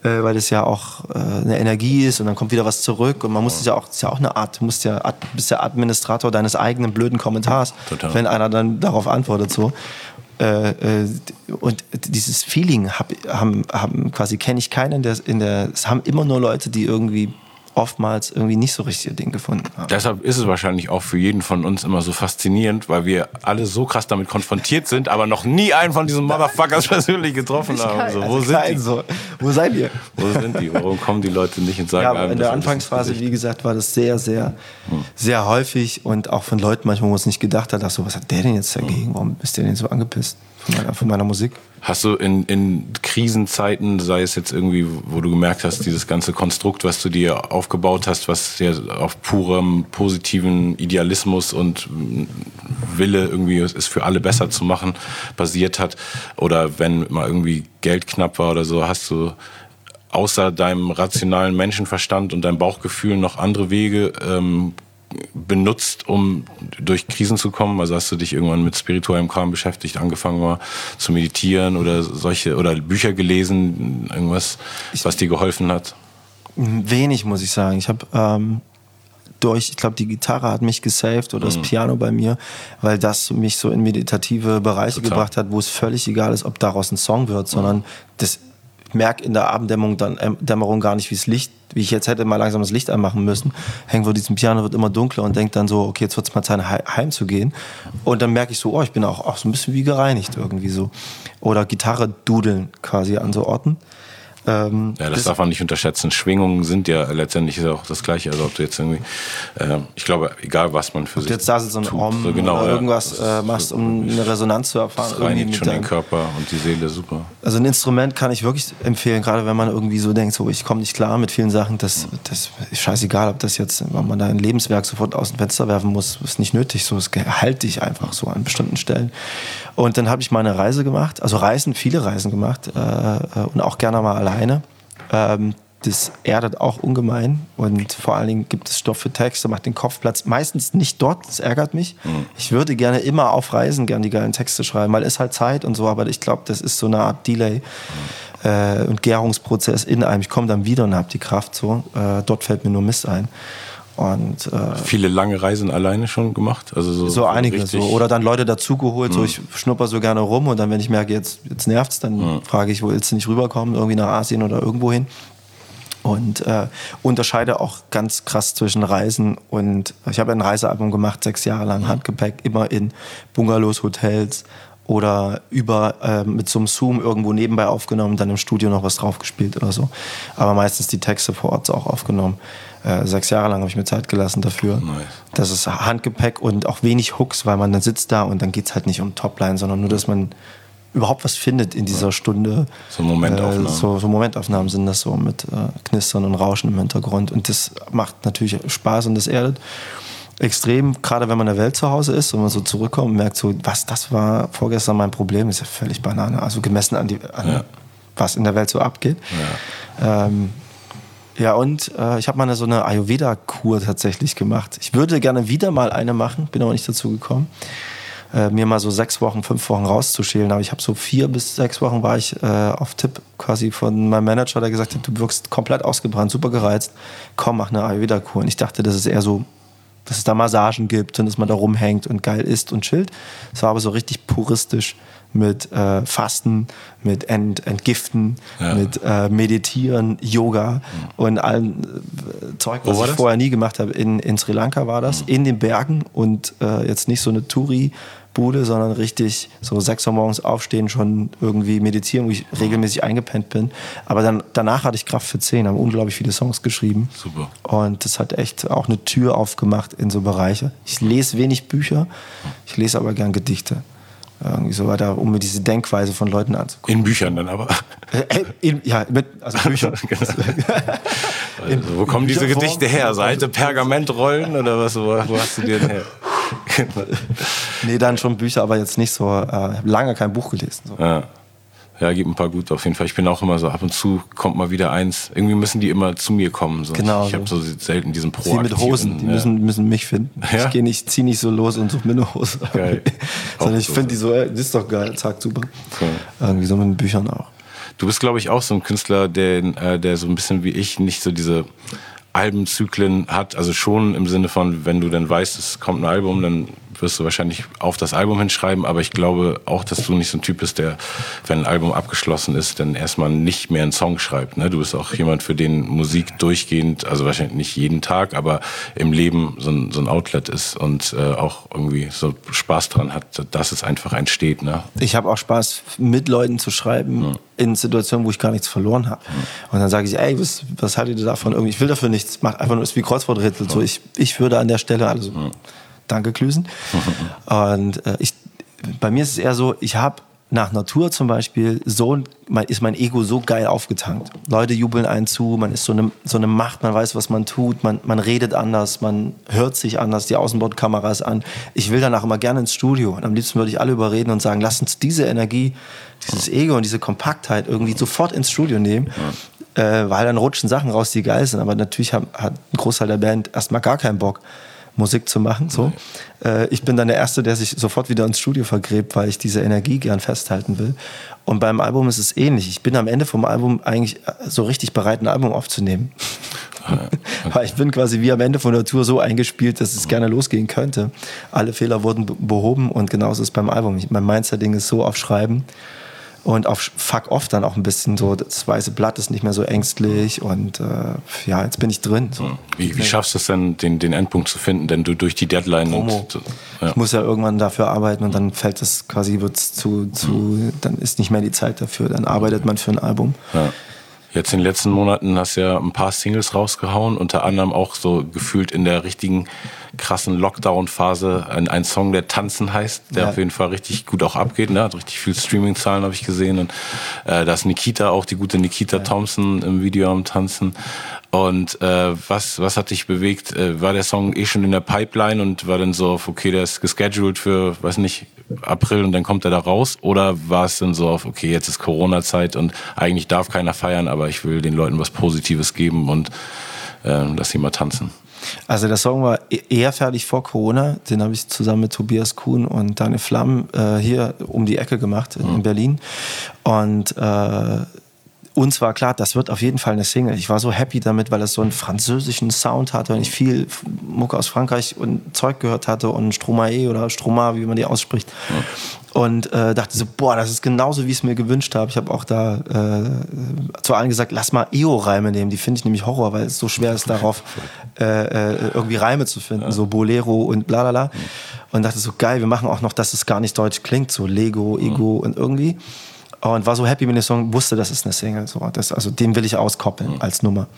äh, weil das ja auch äh, eine Energie ist und dann kommt wieder was zurück und man muss es ja auch, das ist ja auch eine Art, du musst ja, bist ja Administrator deines eigenen blöden Kommentars, Total. Wenn einer dann darauf antwortet so. Äh, äh, und dieses Feeling hab, haben, haben quasi kenne ich keinen, der in der, es haben immer nur Leute, die irgendwie oftmals irgendwie nicht so richtig ihr Ding gefunden haben. Deshalb ist es wahrscheinlich auch für jeden von uns immer so faszinierend, weil wir alle so krass damit konfrontiert sind, aber noch nie einen von diesen Motherfuckers persönlich getroffen haben. Kein, so, also wo sind die? So. Wo seid ihr? Wo sind die? Warum kommen die Leute nicht und sagen ja, aber einem, in der das Anfangsphase, wie gesagt, war das sehr, sehr, hm. sehr häufig und auch von Leuten manchmal, wo man es nicht gedacht hat, ach so, was hat der denn jetzt dagegen? Warum ist der denn so angepisst von meiner, von meiner Musik? Hast du in, in Krisenzeiten, sei es jetzt irgendwie, wo du gemerkt hast, dieses ganze Konstrukt, was du dir aufgebaut hast, was ja auf purem positiven Idealismus und Wille irgendwie es für alle besser zu machen basiert hat, oder wenn mal irgendwie Geld knapp war oder so, hast du außer deinem rationalen Menschenverstand und deinem Bauchgefühl noch andere Wege ähm, benutzt, um durch Krisen zu kommen? Also hast du dich irgendwann mit spirituellem Kram beschäftigt, angefangen mal zu meditieren oder solche oder Bücher gelesen, irgendwas, was dir geholfen hat? Wenig, muss ich sagen. Ich habe ähm, durch, ich glaube, die Gitarre hat mich gesaved oder das mhm. Piano bei mir, weil das mich so in meditative Bereiche Total. gebracht hat, wo es völlig egal ist, ob daraus ein Song wird, sondern mhm. das ich merke in der Abenddämmerung dann, äh, Dämmerung gar nicht, wie das Licht, wie ich jetzt hätte mal langsam das Licht anmachen müssen. Hängt vor diesem Piano, wird immer dunkler und denke dann so, okay, jetzt wird es mal Zeit, heim zu gehen. Und dann merke ich so, oh, ich bin auch, auch so ein bisschen wie gereinigt irgendwie so. Oder Gitarre dudeln quasi an so Orten. Ähm, ja, das, das darf man nicht unterschätzen. Schwingungen sind ja letztendlich auch das Gleiche. Also ob du jetzt irgendwie, äh, ich glaube, egal was man für ob sich du jetzt da so ein tut, Om so genau, oder ja, irgendwas äh, machst, um eine Resonanz zu erfahren. Das reinigt schon den Körper und die Seele super. Also ein Instrument kann ich wirklich empfehlen, gerade wenn man irgendwie so denkt, so ich komme nicht klar mit vielen Sachen. Das, das ist scheißegal, ob das jetzt, wenn man da ein Lebenswerk sofort aus dem Fenster werfen muss, ist nicht nötig. So, es hält dich einfach so an bestimmten Stellen. Und dann habe ich mal eine Reise gemacht, also Reisen, viele Reisen gemacht äh, und auch gerne mal alleine. Ähm, das erdet auch ungemein und vor allen Dingen gibt es Stoff für Texte, macht den Kopf Platz. Meistens nicht dort, das ärgert mich. Mhm. Ich würde gerne immer auf Reisen gerne die geilen Texte schreiben, weil es halt Zeit und so, aber ich glaube, das ist so eine Art Delay mhm. äh, und Gärungsprozess in einem. Ich komme dann wieder und habe die Kraft so. Äh, dort fällt mir nur Mist ein. Und, äh, viele lange Reisen alleine schon gemacht? Also so, so einige so. Oder dann Leute dazugeholt, mhm. so ich schnupper so gerne rum und dann, wenn ich merke, jetzt, jetzt nervt's, dann mhm. frage ich, wo willst du nicht rüberkommen, irgendwie nach Asien oder irgendwo hin. Und äh, unterscheide auch ganz krass zwischen Reisen und, ich habe ein Reisealbum gemacht, sechs Jahre lang, mhm. Handgepäck, immer in Bungalows, Hotels oder über äh, mit so einem Zoom irgendwo nebenbei aufgenommen, dann im Studio noch was draufgespielt oder so. Aber meistens die Texte vor Ort auch aufgenommen. Äh, sechs Jahre lang habe ich mir Zeit gelassen dafür. Nice. Das ist Handgepäck und auch wenig Hooks, weil man dann sitzt da und dann geht es halt nicht um Topline, sondern nur, dass man überhaupt was findet in dieser Stunde. So Momentaufnahmen. Äh, so, so Momentaufnahmen sind das so mit äh, Knistern und Rauschen im Hintergrund. Und das macht natürlich Spaß und das erdet extrem, gerade wenn man in der Welt zu Hause ist und man so zurückkommt und merkt so, was, das war vorgestern mein Problem, ist ja völlig Banane. Also gemessen an, die, an ja. was in der Welt so abgeht. Ja, ähm, ja und äh, ich habe mal eine, so eine Ayurveda-Kur tatsächlich gemacht. Ich würde gerne wieder mal eine machen, bin aber nicht dazu gekommen. Äh, mir mal so sechs Wochen, fünf Wochen rauszuschälen. Aber ich habe so vier bis sechs Wochen war ich äh, auf Tipp quasi von meinem Manager, der gesagt hat, du wirkst komplett ausgebrannt, super gereizt. Komm, mach eine Ayurveda-Kur. Und ich dachte, das ist eher so, dass es da Massagen gibt und dass man da rumhängt und geil isst und chillt. Es war aber so richtig puristisch mit äh, Fasten, mit Ent, Entgiften, ja. mit äh, Meditieren, Yoga mhm. und allem äh, Zeug, was ich das? vorher nie gemacht habe. In, in Sri Lanka war das, mhm. in den Bergen und äh, jetzt nicht so eine Touri-Bude, sondern richtig so sechs Uhr morgens aufstehen, schon irgendwie meditieren, wo ich mhm. regelmäßig eingepennt bin. Aber dann, danach hatte ich Kraft für zehn, haben unglaublich viele Songs geschrieben. Super. Und das hat echt auch eine Tür aufgemacht in so Bereiche. Ich lese wenig Bücher, ich lese aber gern Gedichte. Irgendwie so weiter, um mir diese Denkweise von Leuten anzugucken. In Büchern dann aber? Äh, in, ja, mit, also Bücher. Genau. Also, wo kommen diese Gedichte her? So alte Pergamentrollen oder was? Wo, wo hast du die denn her? Nee, dann schon Bücher, aber jetzt nicht so, äh, lange kein Buch gelesen. So. Ja. Ja, gibt ein paar gute auf jeden Fall. Ich bin auch immer so, ab und zu kommt mal wieder eins. Irgendwie müssen die immer zu mir kommen. So. Genau. Ich habe so selten diesen Proaktiven. Die mit Hosen, die ja. müssen, müssen mich finden. Ja? Ich gehe nicht, zieh nicht so los und suche mir eine Hose. Geil. Sondern ich finde die so, ey, das ist doch geil, zack, super. Cool. Irgendwie so mit den Büchern auch. Du bist, glaube ich, auch so ein Künstler, der, äh, der so ein bisschen wie ich nicht so diese Albenzyklen hat, also schon im Sinne von, wenn du dann weißt, es kommt ein Album, dann wirst du wahrscheinlich auf das Album hinschreiben, aber ich glaube auch, dass du nicht so ein Typ bist, der, wenn ein Album abgeschlossen ist, dann erstmal nicht mehr einen Song schreibt. Ne? Du bist auch jemand, für den Musik durchgehend, also wahrscheinlich nicht jeden Tag, aber im Leben so ein, so ein Outlet ist und äh, auch irgendwie so Spaß dran hat, dass es einfach entsteht. Ne? Ich habe auch Spaß, mit Leuten zu schreiben, ja. in Situationen, wo ich gar nichts verloren habe. Ja. Und dann sage ich, ey, was, was haltet ihr davon? Irgendwie, ich will dafür nichts, macht einfach nur, ist wie Kreuzworträtsel. Ja. So, ich, ich würde an der Stelle, also ja. danke, Klüsen. Und äh, ich, bei mir ist es eher so, ich habe nach Natur zum Beispiel, so mein, ist mein Ego so geil aufgetankt. Leute jubeln einen zu, man ist so eine, so eine Macht, man weiß, was man tut, man, man redet anders, man hört sich anders, die Außenbordkameras an. Ich will danach immer gerne ins Studio und am liebsten würde ich alle überreden und sagen, lass uns diese Energie, dieses Ego und diese Kompaktheit irgendwie sofort ins Studio nehmen. Äh, weil dann rutschen Sachen raus, die geil sind. Aber natürlich hat, hat ein Großteil der Band erstmal gar keinen Bock, Musik zu machen. So. Äh, ich bin dann der Erste, der sich sofort wieder ins Studio vergräbt, weil ich diese Energie gern festhalten will. Und beim Album ist es ähnlich. Ich bin am Ende vom Album eigentlich so richtig bereit, ein Album aufzunehmen. Weil ich bin quasi wie am Ende von der Tour so eingespielt, dass es gerne losgehen könnte. Alle Fehler wurden behoben und genauso ist es beim Album. Mein Mindset-Ding ist so auf Schreiben. Und auf Fuck Off dann auch ein bisschen so, das weiße Blatt ist nicht mehr so ängstlich und äh, ja, jetzt bin ich drin. So. Wie, wie schaffst du es denn, den, den Endpunkt zu finden, denn du durch die Deadline Promo. Und, ja. Ich muss ja irgendwann dafür arbeiten und dann fällt das quasi, wird's zu, zu mhm. dann ist nicht mehr die Zeit dafür, dann arbeitet man für ein Album. Ja. Jetzt in den letzten Monaten hast du ja ein paar Singles rausgehauen, unter anderem auch so gefühlt in der richtigen krassen Lockdown-Phase ein, ein Song, der Tanzen heißt, der ja. auf jeden Fall richtig gut auch abgeht, ne? Hat richtig viel Streaming-Zahlen, habe ich gesehen. Und äh, da ist Nikita auch, die gute Nikita ja. Thompson im Video am Tanzen. Und äh, was, was hat dich bewegt? Äh, war der Song eh schon in der Pipeline und war dann so auf, okay, der ist gescheduled für, weiß nicht, April und dann kommt er da raus? Oder war es dann so auf, okay, jetzt ist Corona-Zeit und eigentlich darf keiner feiern, aber ich will den Leuten was Positives geben und äh, lass sie mal tanzen? Also der Song war eher fertig vor Corona. Den habe ich zusammen mit Tobias Kuhn und Daniel Flamm äh, hier um die Ecke gemacht in, in Berlin. Und äh, uns war klar, das wird auf jeden Fall eine Single. Ich war so happy damit, weil es so einen französischen Sound hatte und ich viel Mucke aus Frankreich und Zeug gehört hatte und Stromae oder Stromae, wie man die ausspricht. Ja. Und äh, dachte so, boah, das ist genauso, wie ich es mir gewünscht habe. Ich habe auch da äh, zu allen gesagt, lass mal E O-Reime nehmen. Die finde ich nämlich Horror, weil es so schwer ist, darauf äh, äh, irgendwie Reime zu finden. Ja. So Bolero und bla bla bla. Und dachte so, geil, wir machen auch noch, dass es gar nicht deutsch klingt. So Lego, Ego ja. und irgendwie. Und war so happy mit dem Song, wusste, das ist eine Single. So, das, also den will ich auskoppeln mhm. als Nummer.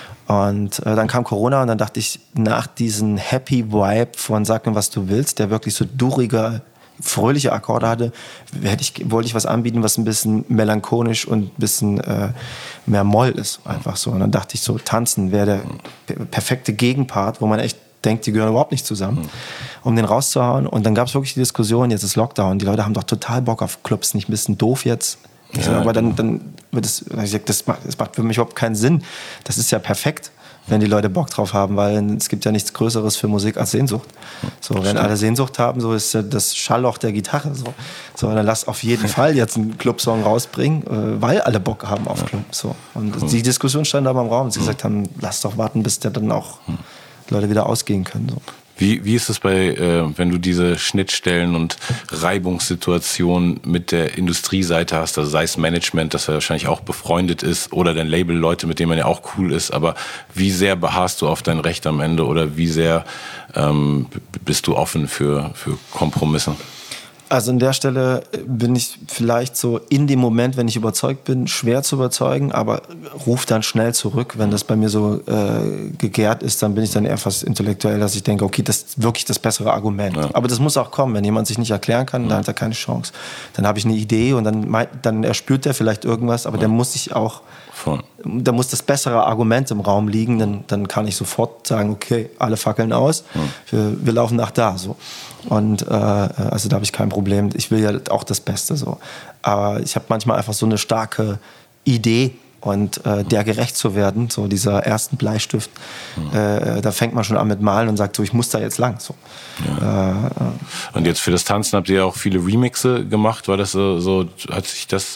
Und äh, dann kam Corona und dann dachte ich, nach diesem Happy Vibe von Sag mir, was du willst, der wirklich so durige, fröhliche Akkorde hatte, hätte ich, wollte ich was anbieten, was ein bisschen melancholisch und ein bisschen äh, mehr Moll ist. Einfach so. Und dann dachte ich so, tanzen wäre der perfekte Gegenpart, wo man echt denkt, die gehören überhaupt nicht zusammen, mhm. um den rauszuhauen. Und dann gab es wirklich die Diskussion, jetzt ist Lockdown, die Leute haben doch total Bock auf Clubs, nicht ein bisschen doof jetzt. Ja, so, aber dann, dann wird es, das macht, das macht für mich überhaupt keinen Sinn. Das ist ja perfekt, wenn die Leute Bock drauf haben, weil es gibt ja nichts Größeres für Musik als Sehnsucht. So, wenn Stimmt. alle Sehnsucht haben, so ist ja das Schallloch der Gitarre. So, so dann lass auf jeden Fall jetzt einen Clubsong rausbringen, weil alle Bock haben auf Club. So. Und cool. die Diskussion stand aber im Raum, dass sie gesagt haben, lass doch warten, bis der dann auch Leute wieder ausgehen können. So. Wie, wie ist es bei, äh, wenn du diese Schnittstellen und Reibungssituationen mit der Industrieseite hast, also sei es Management, das ja wahrscheinlich auch befreundet ist, oder dein Label, Leute, mit denen man ja auch cool ist, aber wie sehr beharrst du auf dein Recht am Ende oder wie sehr ähm, bist du offen für, für Kompromisse? Also an der Stelle bin ich vielleicht so in dem Moment, wenn ich überzeugt bin, schwer zu überzeugen, aber ruf dann schnell zurück. Wenn das bei mir so äh, gegärt ist, dann bin ich dann eher fast intellektuell, dass ich denke, okay, das ist wirklich das bessere Argument. Ja. Aber das muss auch kommen. Wenn jemand sich nicht erklären kann, ja. dann hat er keine Chance. Dann habe ich eine Idee und dann, dann erspürt der vielleicht irgendwas, aber ja. der muss sich auch, Voll. da muss das bessere Argument im Raum liegen. Dann, dann kann ich sofort sagen, okay, alle fackeln aus, ja. wir, wir laufen nach da. So. Und äh, also da habe ich kein Problem. Ich will ja auch das Beste so. Aber ich habe manchmal einfach so eine starke Idee und äh, der gerecht zu werden, so dieser ersten Bleistift, mhm. äh, da fängt man schon an mit Malen und sagt so, ich muss da jetzt lang. So. Ja. Äh, und jetzt für das Tanzen habt ihr ja auch viele Remixe gemacht. War das so, so hat sich das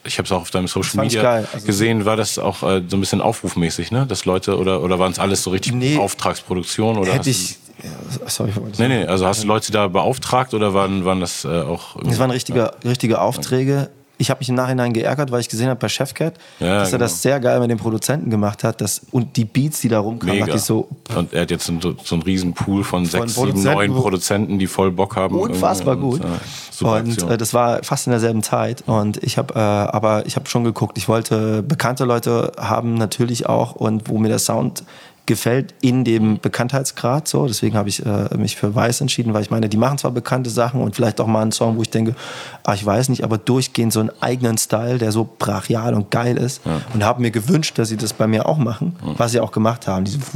ich habe es auch auf deinem Social Media geil. Also gesehen, war das auch äh, so ein bisschen aufrufmäßig, ne? Dass Leute, oder, oder waren es alles so richtig nee, Auftragsproduktion? Oder hätte hast ich... Ja, sorry, nee, nee, also hast du Leute da beauftragt oder waren, waren das äh, auch... Es waren richtige, ja. richtige Aufträge. Ich habe mich im Nachhinein geärgert, weil ich gesehen habe bei Chefcat, ja, dass er genau. das sehr geil mit den Produzenten gemacht hat. Das, und die Beats, die da rumkamen, dachte ich so... Und er hat jetzt so, so einen riesen Pool von, von sechs, sieben, neun Produzenten, die voll Bock haben. Unfassbar gut. Und, äh, super und äh, das war fast in derselben Zeit. Und ich habe, äh, aber ich habe schon geguckt. Ich wollte bekannte Leute haben natürlich auch und wo mir der Sound gefällt in dem Bekanntheitsgrad so, deswegen habe ich äh, mich für Weiß entschieden, weil ich meine, die machen zwar bekannte Sachen und vielleicht auch mal einen Song, wo ich denke, ah, ich weiß nicht, aber durchgehend so einen eigenen Style, der so brachial und geil ist ja. und habe mir gewünscht, dass sie das bei mir auch machen, ja. was sie auch gemacht haben. Diese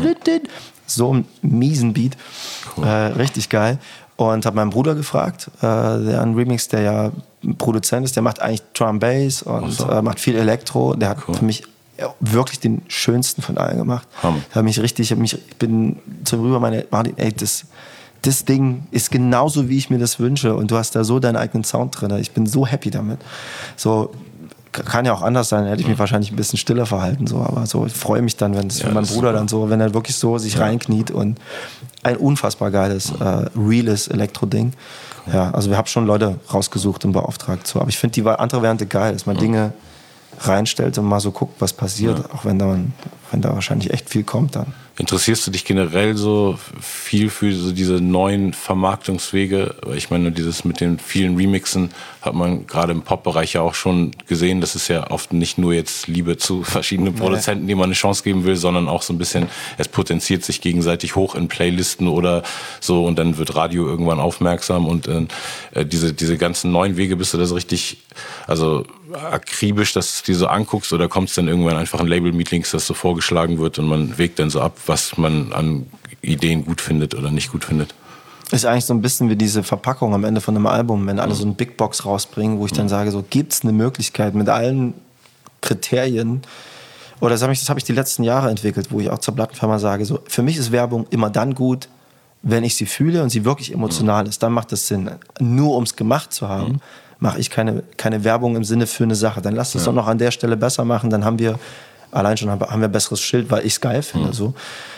so einen miesen Beat, cool. äh, richtig geil. Und habe meinen Bruder gefragt, äh, der ein Remix, der ja Produzent ist, der macht eigentlich Drum Bass und so. äh, macht viel Elektro, der hat cool. für mich wirklich den schönsten von allen gemacht. Ich habe mich richtig, ich, mich, ich bin zum Rüber meine, Martin, ey, das, das Ding ist genauso, wie ich mir das wünsche und du hast da so deinen eigenen Sound drin. Ich bin so happy damit. So, kann ja auch anders sein, hätte ich mich wahrscheinlich ein bisschen stiller verhalten, so, aber so, ich freue mich dann, wenn ja, mein Bruder dann so, wenn er wirklich so sich ja. reinkniet und ein unfassbar geiles, äh, reales Elektro-Ding. Ja, also wir haben schon Leute rausgesucht und beauftragt, so, aber ich finde die andere Variante geil, dass man ja. Dinge reinstellt und mal so guckt, was passiert, ja. auch wenn da, wenn da wahrscheinlich echt viel kommt dann. Interessierst du dich generell so viel für so diese neuen Vermarktungswege? Ich meine, dieses mit den vielen Remixen hat man gerade im Pop-Bereich ja auch schon gesehen. Das ist ja oft nicht nur jetzt Liebe zu verschiedenen Produzenten, denen man eine Chance geben will, sondern auch so ein bisschen, es potenziert sich gegenseitig hoch in Playlisten oder so und dann wird Radio irgendwann aufmerksam und äh, diese, diese ganzen neuen Wege, bist du das richtig, also akribisch, dass du die so anguckst oder kommt es dann irgendwann einfach in Label-Meetings, dass so vorgeschlagen wird und man wägt dann so ab, was man an Ideen gut findet oder nicht gut findet? Ist eigentlich so ein bisschen wie diese Verpackung am Ende von einem Album, wenn alle so eine Big Box rausbringen, wo ich dann sage, so gibt es eine Möglichkeit mit allen Kriterien, oder das habe ich, das habe ich die letzten Jahre entwickelt, wo ich auch zur Plattenfirma sage, so für mich ist Werbung immer dann gut, wenn ich sie fühle und sie wirklich emotional ist, dann macht das Sinn. Nur um es gemacht zu haben, mache ich keine, keine Werbung im Sinne für eine Sache. Dann lass es ja. doch noch an der Stelle besser machen, dann haben wir allein schon haben wir ein besseres Schild, weil ich es geil finde. Mhm. So.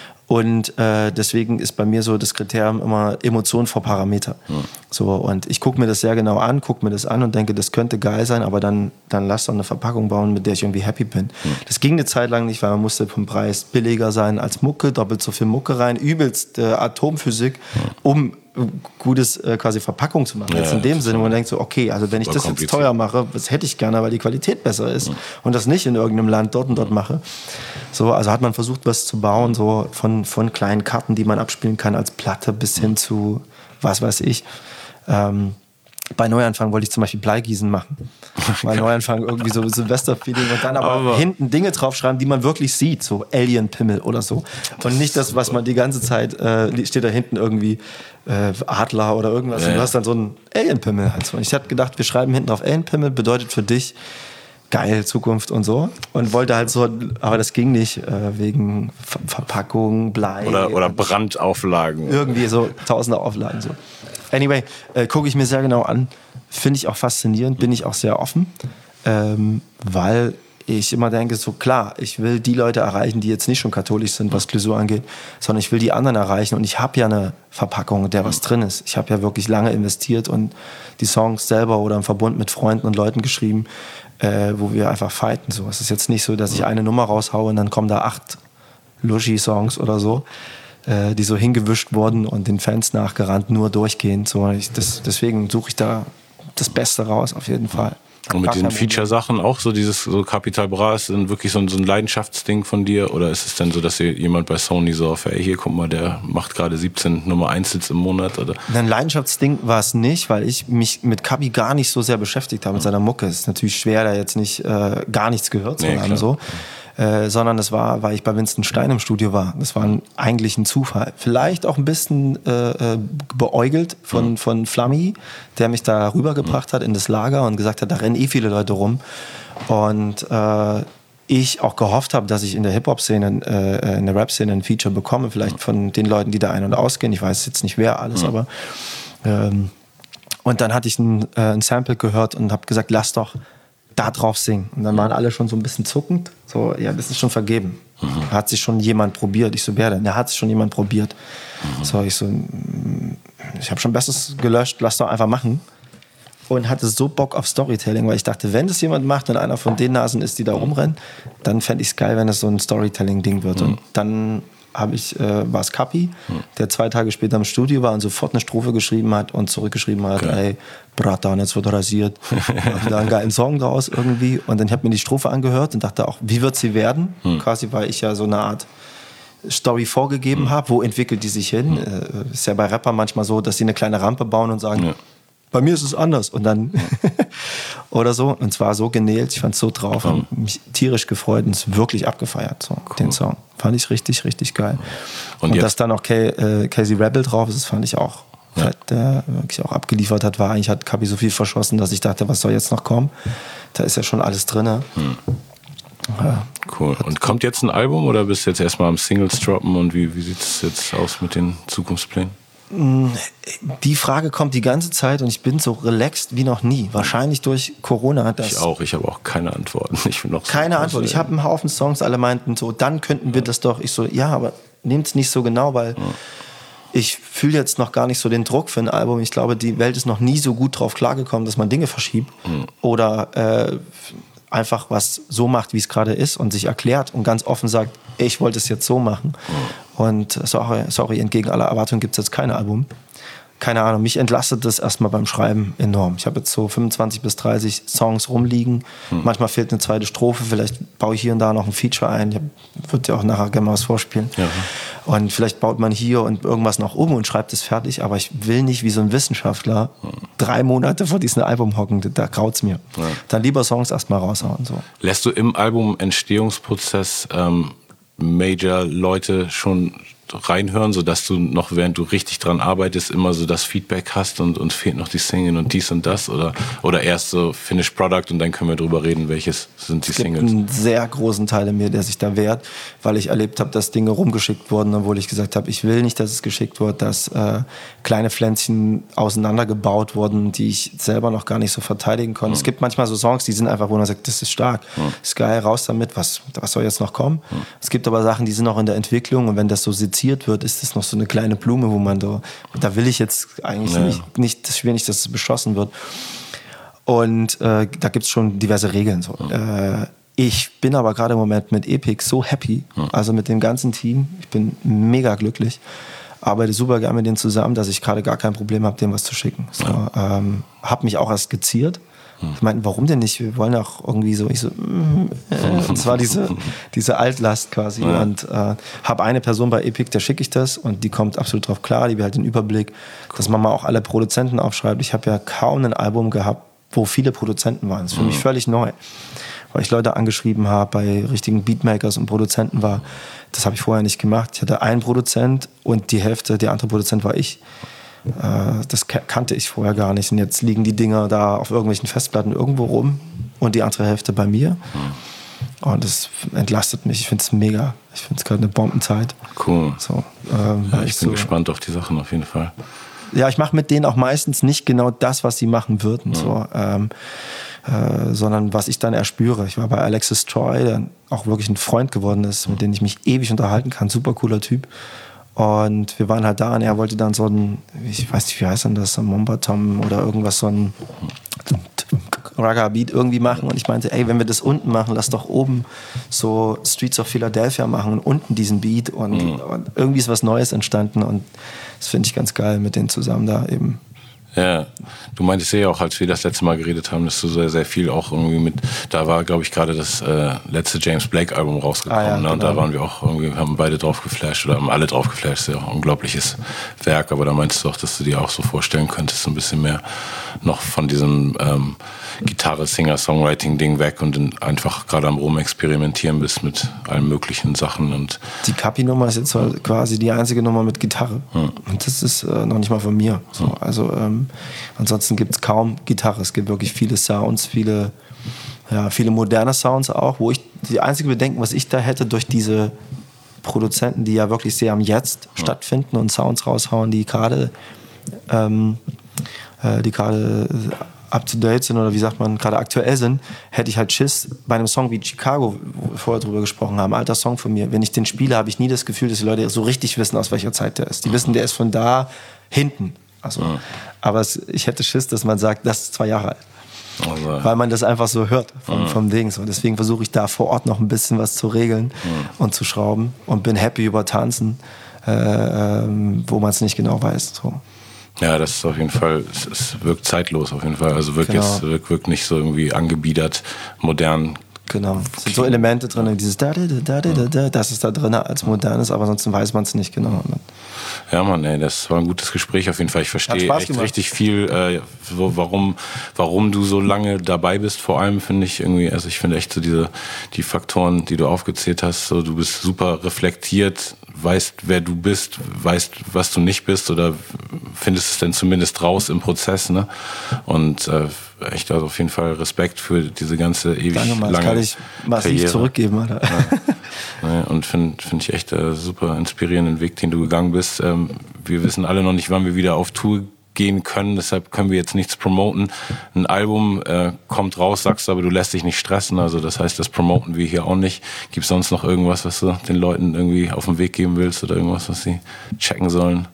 Und äh, deswegen ist bei mir so das Kriterium immer Emotion vor Parameter. Mhm. So, und ich gucke mir das sehr genau an, gucke mir das an und denke, das könnte geil sein, aber dann, dann lass doch eine Verpackung bauen, mit der ich irgendwie happy bin. Mhm. Das ging eine Zeit lang nicht, weil man musste vom Preis billiger sein als Mucke, doppelt so viel Mucke rein, übelst äh, Atomphysik, mhm. um gutes äh, quasi Verpackung zu machen. Ja, jetzt in dem Sinne, wo man denkt so, okay, also wenn ich das jetzt teuer mache, das hätte ich gerne, weil die Qualität besser ist mhm. und das nicht in irgendeinem Land dort und dort mache. So, also hat man versucht, was zu bauen, so von, von kleinen Karten, die man abspielen kann als Platte bis hin zu was weiß ich. Ähm, bei Neuanfang wollte ich zum Beispiel Bleigießen machen. Bei Neuanfang irgendwie so Silvester-Feeling und dann aber, aber hinten Dinge draufschreiben, die man wirklich sieht, so Alien-Pimmel oder so. Und nicht das, was man die ganze Zeit, äh, steht da hinten irgendwie äh, Adler oder irgendwas ja, und du hast dann so einen Alien-Pimmel. Halt. Und ich hatte gedacht, wir schreiben hinten auf Alien-Pimmel, bedeutet für dich geil, Zukunft und so. Und wollte halt so, aber das ging nicht, äh, wegen Ver- Verpackung, Blei. Oder, oder Brandauflagen. Irgendwie so tausende Auflagen so. Anyway, äh, gucke ich mir sehr genau an. Finde ich auch faszinierend, bin ich auch sehr offen. Ähm, weil ich immer denke, so klar, ich will die Leute erreichen, die jetzt nicht schon katholisch sind, was Glisur angeht, sondern ich will die anderen erreichen. Und ich habe ja eine Verpackung, in der was drin ist. Ich habe ja wirklich lange investiert und die Songs selber oder im Verbund mit Freunden und Leuten geschrieben, äh, wo wir einfach fighten. So. Es ist jetzt nicht so, dass ich eine Nummer raushaue und dann kommen da acht Luschi-Songs oder so, die so hingewischt wurden und den Fans nachgerannt, nur durchgehend. So, ich, das, deswegen suche ich da das Beste raus, auf jeden Fall. Und mit den Feature-Sachen auch so dieses so Capital Bra ist dann wirklich so ein, so ein Leidenschaftsding von dir? Oder ist es dann so, dass jemand bei Sony so auf, ey, hier, guck mal, der macht gerade siebzehn Nummer eins Hits im Monat? Oder? Ein Leidenschaftsding war es nicht, weil ich mich mit Kabi gar nicht so sehr beschäftigt habe, mit seiner Mucke. Es ist natürlich schwer, da jetzt nicht äh, gar nichts gehört zu nee, haben. So. Äh, sondern es war, weil ich bei Winston Stein im Studio war. Das war ein, eigentlich ein Zufall. Vielleicht auch ein bisschen äh, beäugelt von, mhm. von Flammy, der mich da rübergebracht mhm. hat in das Lager und gesagt hat, da rennen eh viele Leute rum. Und äh, ich auch gehofft habe, dass ich in der Hip-Hop-Szene, äh, in der Rap-Szene ein Feature bekomme, vielleicht von den Leuten, die da ein- und ausgehen. Ich weiß jetzt nicht, wer alles, mhm. aber ähm, und dann hatte ich ein, äh, ein Sample gehört und habe gesagt, lass doch da drauf singen. Und dann waren alle schon so ein bisschen zuckend. So, ja, das ist schon vergeben. Mhm. Hat sich schon jemand probiert? Ich so, wer denn? Ja, hat sich schon jemand probiert. Mhm. So, ich so, ich habe schon Besseres gelöscht, lass doch einfach machen. Und hatte so Bock auf Storytelling, weil ich dachte, wenn das jemand macht und einer von den Nasen ist, die da rumrennen, dann fände ich es geil, wenn es so ein Storytelling-Ding wird. Mhm. Und dann habe ich, äh, war es Kapi, mhm. der zwei Tage später im Studio war und sofort eine Strophe geschrieben hat und zurückgeschrieben hat, okay. ey, Bratan, jetzt wird rasiert. Und da einen geilen Song draus irgendwie. Und dann habe ich mir die Strophe angehört und dachte auch, wie wird sie werden? Mhm. Quasi, weil ich ja so eine Art Story vorgegeben mhm. habe. Wo entwickelt die sich hin? Mhm. Äh, ist ja bei Rappern manchmal so, dass sie eine kleine Rampe bauen und sagen, ja. bei mir ist es anders. Und dann oder so. Und zwar so genäht. Ich fand es so drauf. Cool. Hab mich tierisch gefreut und es wirklich abgefeiert, so, cool. den Song. Fand ich richtig, richtig geil. Und, und dass dann auch K- äh, Casey Rebel drauf ist, fand ich auch ja. fett, der wirklich auch abgeliefert hat. War eigentlich, hat Kapi so viel verschossen, dass ich dachte, was soll jetzt noch kommen? Da ist ja schon alles drin. Hm. Ja. Cool. Und kommt jetzt ein Album oder bist du jetzt erstmal am Singles droppen? Und wie, wie sieht es jetzt aus mit den Zukunftsplänen? Die Frage kommt die ganze Zeit und ich bin so relaxed wie noch nie. Wahrscheinlich durch Corona. Ich auch, ich habe auch keine Antworten. Ich bin noch so keine Antwort. Ich habe einen Haufen Songs, alle meinten so, dann könnten wir das doch. Ich so, ja, aber nehmt es nicht so genau, weil ja. ich fühle jetzt noch gar nicht so den Druck für ein Album. Ich glaube, die Welt ist noch nie so gut drauf klargekommen, dass man Dinge verschiebt mhm. oder äh, einfach was so macht, wie es gerade ist und sich erklärt und ganz offen sagt, ich wollte es jetzt so machen. Mhm. Und sorry, sorry, entgegen aller Erwartungen gibt es jetzt kein Album. Keine Ahnung, mich entlastet das erstmal beim Schreiben enorm. Ich habe jetzt so fünfundzwanzig bis dreißig Songs rumliegen. Mhm. Manchmal fehlt eine zweite Strophe, vielleicht baue ich hier und da noch ein Feature ein. Ich würde dir auch nachher gerne mal was vorspielen. Ja. Und vielleicht baut man hier und irgendwas noch um und schreibt es fertig, aber ich will nicht wie so ein Wissenschaftler mhm. drei Monate vor diesem Album hocken, da graut's mir. Ja. Dann lieber Songs erstmal raushauen. So. Lässt du im Album-Entstehungsprozess ähm, Major-Leute schon reinhören, sodass du noch, während du richtig dran arbeitest, immer so das Feedback hast und uns fehlt noch die Single und dies und das? Oder, oder erst so Finished Product und dann können wir drüber reden, welches sind die Singles? Es gibt einen sehr großen Teil in mir, der sich da wehrt, weil ich erlebt habe, dass Dinge rumgeschickt wurden, obwohl ich gesagt habe, ich will nicht, dass es geschickt wird, dass äh, kleine Pflänzchen auseinandergebaut wurden, die ich selber noch gar nicht so verteidigen konnte. Mhm. Es gibt manchmal so Songs, die sind einfach, wo man sagt, das ist stark, mhm. ist geil, raus damit, was, was soll jetzt noch kommen? Mhm. Es gibt aber Sachen, die sind noch in der Entwicklung und wenn das so seziert wird, ist das noch so eine kleine Blume, wo man da, da will ich jetzt eigentlich ja. nicht, nicht, ich will nicht, dass es beschossen wird. Und äh, da gibt es schon diverse Regeln. So. Ja. Äh, ich bin aber gerade im Moment mit Epic so happy, ja. also mit dem ganzen Team. Ich bin mega glücklich, arbeite super gerne mit denen zusammen, dass ich gerade gar kein Problem habe, dem was zu schicken. So, ja. ähm, habe mich auch erst skizziert. Ich meinte, warum denn nicht? Wir wollen ja auch irgendwie so, ich so, mm, äh, das war diese, diese Altlast quasi. Ja. Und äh, habe eine Person bei Epic, der schicke ich das und die kommt absolut drauf klar, die will halt den Überblick, cool. dass man mal auch alle Produzenten aufschreibt. Ich habe ja kaum ein Album gehabt, wo viele Produzenten waren. Das ist für mhm. mich völlig neu. Weil ich Leute angeschrieben habe, bei richtigen Beatmakers und Produzenten war. Das habe ich vorher nicht gemacht. Ich hatte einen Produzent und die Hälfte, der andere Produzent war ich. Das kannte ich vorher gar nicht. Und jetzt liegen die Dinger da auf irgendwelchen Festplatten irgendwo rum und die andere Hälfte bei mir. Und das entlastet mich. Ich finde es mega. Ich finde es gerade eine Bombenzeit. Cool. So, ähm, ja, ich, ich bin so, gespannt auf die Sachen auf jeden Fall. Ja, ich mache mit denen auch meistens nicht genau das, was sie machen würden, ja. so, ähm, äh, sondern was ich dann erspüre. Ich war bei Alexis Troy, der auch wirklich ein Freund geworden ist, mit dem ich mich ewig unterhalten kann. Super cooler Typ. Und wir waren halt da und er wollte dann so ein, ich weiß nicht, wie heißt denn das, so ein Mombatom oder irgendwas, so ein Ragga-Beat irgendwie machen. Und ich meinte, ey, wenn wir das unten machen, lass doch oben so Streets of Philadelphia machen und unten diesen Beat. Und, mhm. und irgendwie ist was Neues entstanden und das finde ich ganz geil, mit denen zusammen da eben. Ja, du meintest ja auch, als wir das letzte Mal geredet haben, dass du sehr, sehr viel auch irgendwie mit, da war, glaube ich, gerade das äh, letzte James Blake-Album rausgekommen, ah, ja, ne? Und genau. Da waren wir auch irgendwie, haben beide drauf geflasht oder haben alle drauf geflasht, das ist ja auch ein unglaubliches Werk, aber da meinst du auch, dass du dir auch so vorstellen könntest, so ein bisschen mehr noch von diesem ähm, Gitarre, Singer, Songwriting-Ding weg und in, einfach gerade am Rumexperimentieren bist mit allen möglichen Sachen. Und die Kapi-Nummer ist jetzt halt quasi die einzige Nummer mit Gitarre. Hm. Und das ist äh, noch nicht mal von mir. So, hm. Also ähm, ansonsten gibt es kaum Gitarre. Es gibt wirklich viele Sounds, viele, ja, viele moderne Sounds auch, wo ich die einzige Bedenken, was ich da hätte, durch diese Produzenten, die ja wirklich sehr am Jetzt hm. stattfinden und Sounds raushauen, die gerade ähm, äh, die gerade up-to-date sind oder wie sagt man, gerade aktuell sind, hätte ich halt Schiss bei einem Song wie Chicago, wo wir vorher drüber gesprochen haben, alter Song von mir. Wenn ich den spiele, habe ich nie das Gefühl, dass die Leute so richtig wissen, aus welcher Zeit der ist. Die wissen, der ist von da hinten. Also, mhm. Aber es, ich hätte Schiss, dass man sagt, das ist zwei Jahre alt. Also. Weil man das einfach so hört vom, mhm. vom Ding. So. Deswegen versuche ich da vor Ort noch ein bisschen was zu regeln mhm. und zu schrauben und bin happy über Tanzen, äh, ähm, wo man es nicht genau weiß. So. Ja, das ist auf jeden Fall, es, es wirkt zeitlos auf jeden Fall. Also wirkt genau. jetzt wirkt, wirkt nicht so irgendwie angebiedert, modern. Genau. Es sind so Elemente drin, dieses da, da, da, da, da, das ist da drin als modernes, aber sonst weiß man es nicht genau. Ja, Mann, ey, das war ein gutes Gespräch auf jeden Fall. Ich verstehe echt gemacht. richtig viel, äh, so, warum, warum du so lange dabei bist. Vor allem finde ich irgendwie, also ich finde echt so diese, die Faktoren, die du aufgezählt hast, so, du bist super reflektiert, weißt, wer du bist, weißt, was du nicht bist oder findest es denn zumindest raus im Prozess, ne? Und äh, echt also auf jeden Fall Respekt für diese ganze ewig Danke mal, lange kann ich massiv Karriere. zurückgeben, Alter. Ja. Ja, und finde find ich echt äh, super inspirierenden Weg, den du gegangen bist. Ähm, wir wissen alle noch nicht, wann wir wieder auf Tour gehen können, deshalb können wir jetzt nichts promoten. Ein Album äh, kommt raus, sagst du, aber du lässt dich nicht stressen, also das heißt, das promoten wir hier auch nicht. Gibt es sonst noch irgendwas, was du den Leuten irgendwie auf den Weg geben willst oder irgendwas, was sie checken sollen,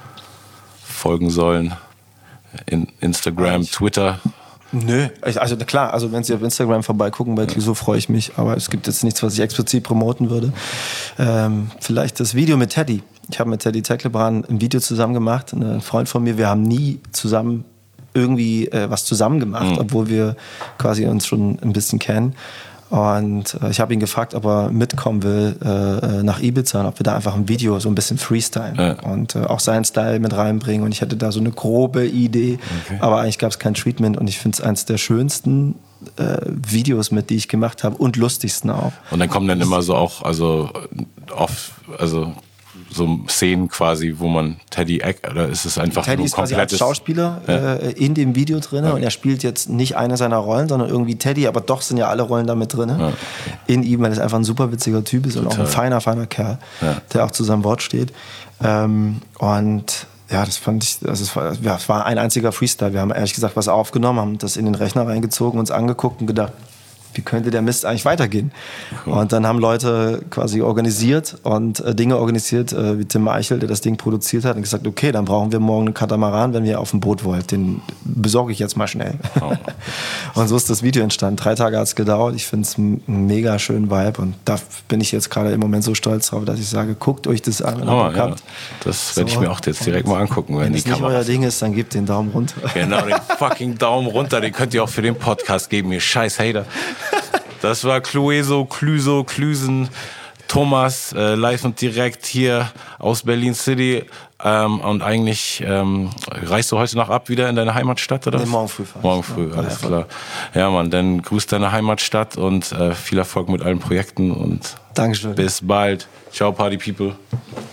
folgen sollen? In Instagram, ich, Twitter? Nö, also klar, also wenn Sie auf Instagram vorbeigucken, bei Clouseau, freue ich mich, aber es gibt jetzt nichts, was ich explizit promoten würde. Ähm, vielleicht das Video mit Teddy. Ich habe mit Teddy Tecklebrand ein Video zusammen gemacht, ein Freund von mir, wir haben nie zusammen irgendwie äh, was zusammen gemacht, mhm. obwohl wir quasi uns schon ein bisschen kennen. Und äh, ich habe ihn gefragt, ob er mitkommen will äh, nach Ibiza und ob wir da einfach ein Video so ein bisschen freestylen ja. und äh, auch seinen Style mit reinbringen. Und ich hatte da so eine grobe Idee, okay. aber eigentlich gab es kein Treatment und ich finde es eines der schönsten äh, Videos mit, die ich gemacht habe und lustigsten auch. Und dann kommen dann immer so auch, also oft, also so Szenen quasi, wo man Teddy Eck, oder ist es einfach Teddy ein ist quasi als Schauspieler ja. äh, in dem Video drin okay. und er spielt jetzt nicht eine seiner Rollen, sondern irgendwie Teddy, aber doch sind ja alle Rollen da mit drin. Ja. In ihm, weil er einfach ein super witziger Typ ist Total. Und auch ein feiner, feiner Kerl, ja. der auch zu seinem Wort steht. Ähm, und ja, das fand ich, also es war, ja, es war ein einziger Freestyle. Wir haben ehrlich gesagt was aufgenommen, haben das in den Rechner reingezogen, uns angeguckt und gedacht, wie könnte der Mist eigentlich weitergehen? Cool. Und dann haben Leute quasi organisiert und äh, Dinge organisiert, äh, wie Tim Eichel, der das Ding produziert hat, und gesagt, okay, dann brauchen wir morgen einen Katamaran, wenn ihr auf dem Boot wollt. Den besorge ich jetzt mal schnell. Oh. Und so ist das Video entstanden. Drei Tage hat es gedauert. Ich finde es einen mega schönen Vibe und da bin ich jetzt gerade im Moment so stolz drauf, dass ich sage, guckt euch das an. Wenn oh, ja. Das werde so. ich mir auch jetzt direkt mal angucken. Wenn, wenn die es nicht euer Ding ist, dann gebt den Daumen runter. Genau, den fucking Daumen runter. Den könnt ihr auch für den Podcast geben, ihr scheiß Hater. Das war Clueso, Clüso, Klüsen, Thomas, äh, live und direkt hier aus Berlin City. Ähm, und eigentlich ähm, reist du heute noch ab wieder in deine Heimatstadt, oder? Nee, morgen früh. Morgen früh, ja, alles klar. Ja, Mann, dann grüß deine Heimatstadt und äh, viel Erfolg mit allen Projekten und Dankeschön. Bis bald. Ciao, Party People.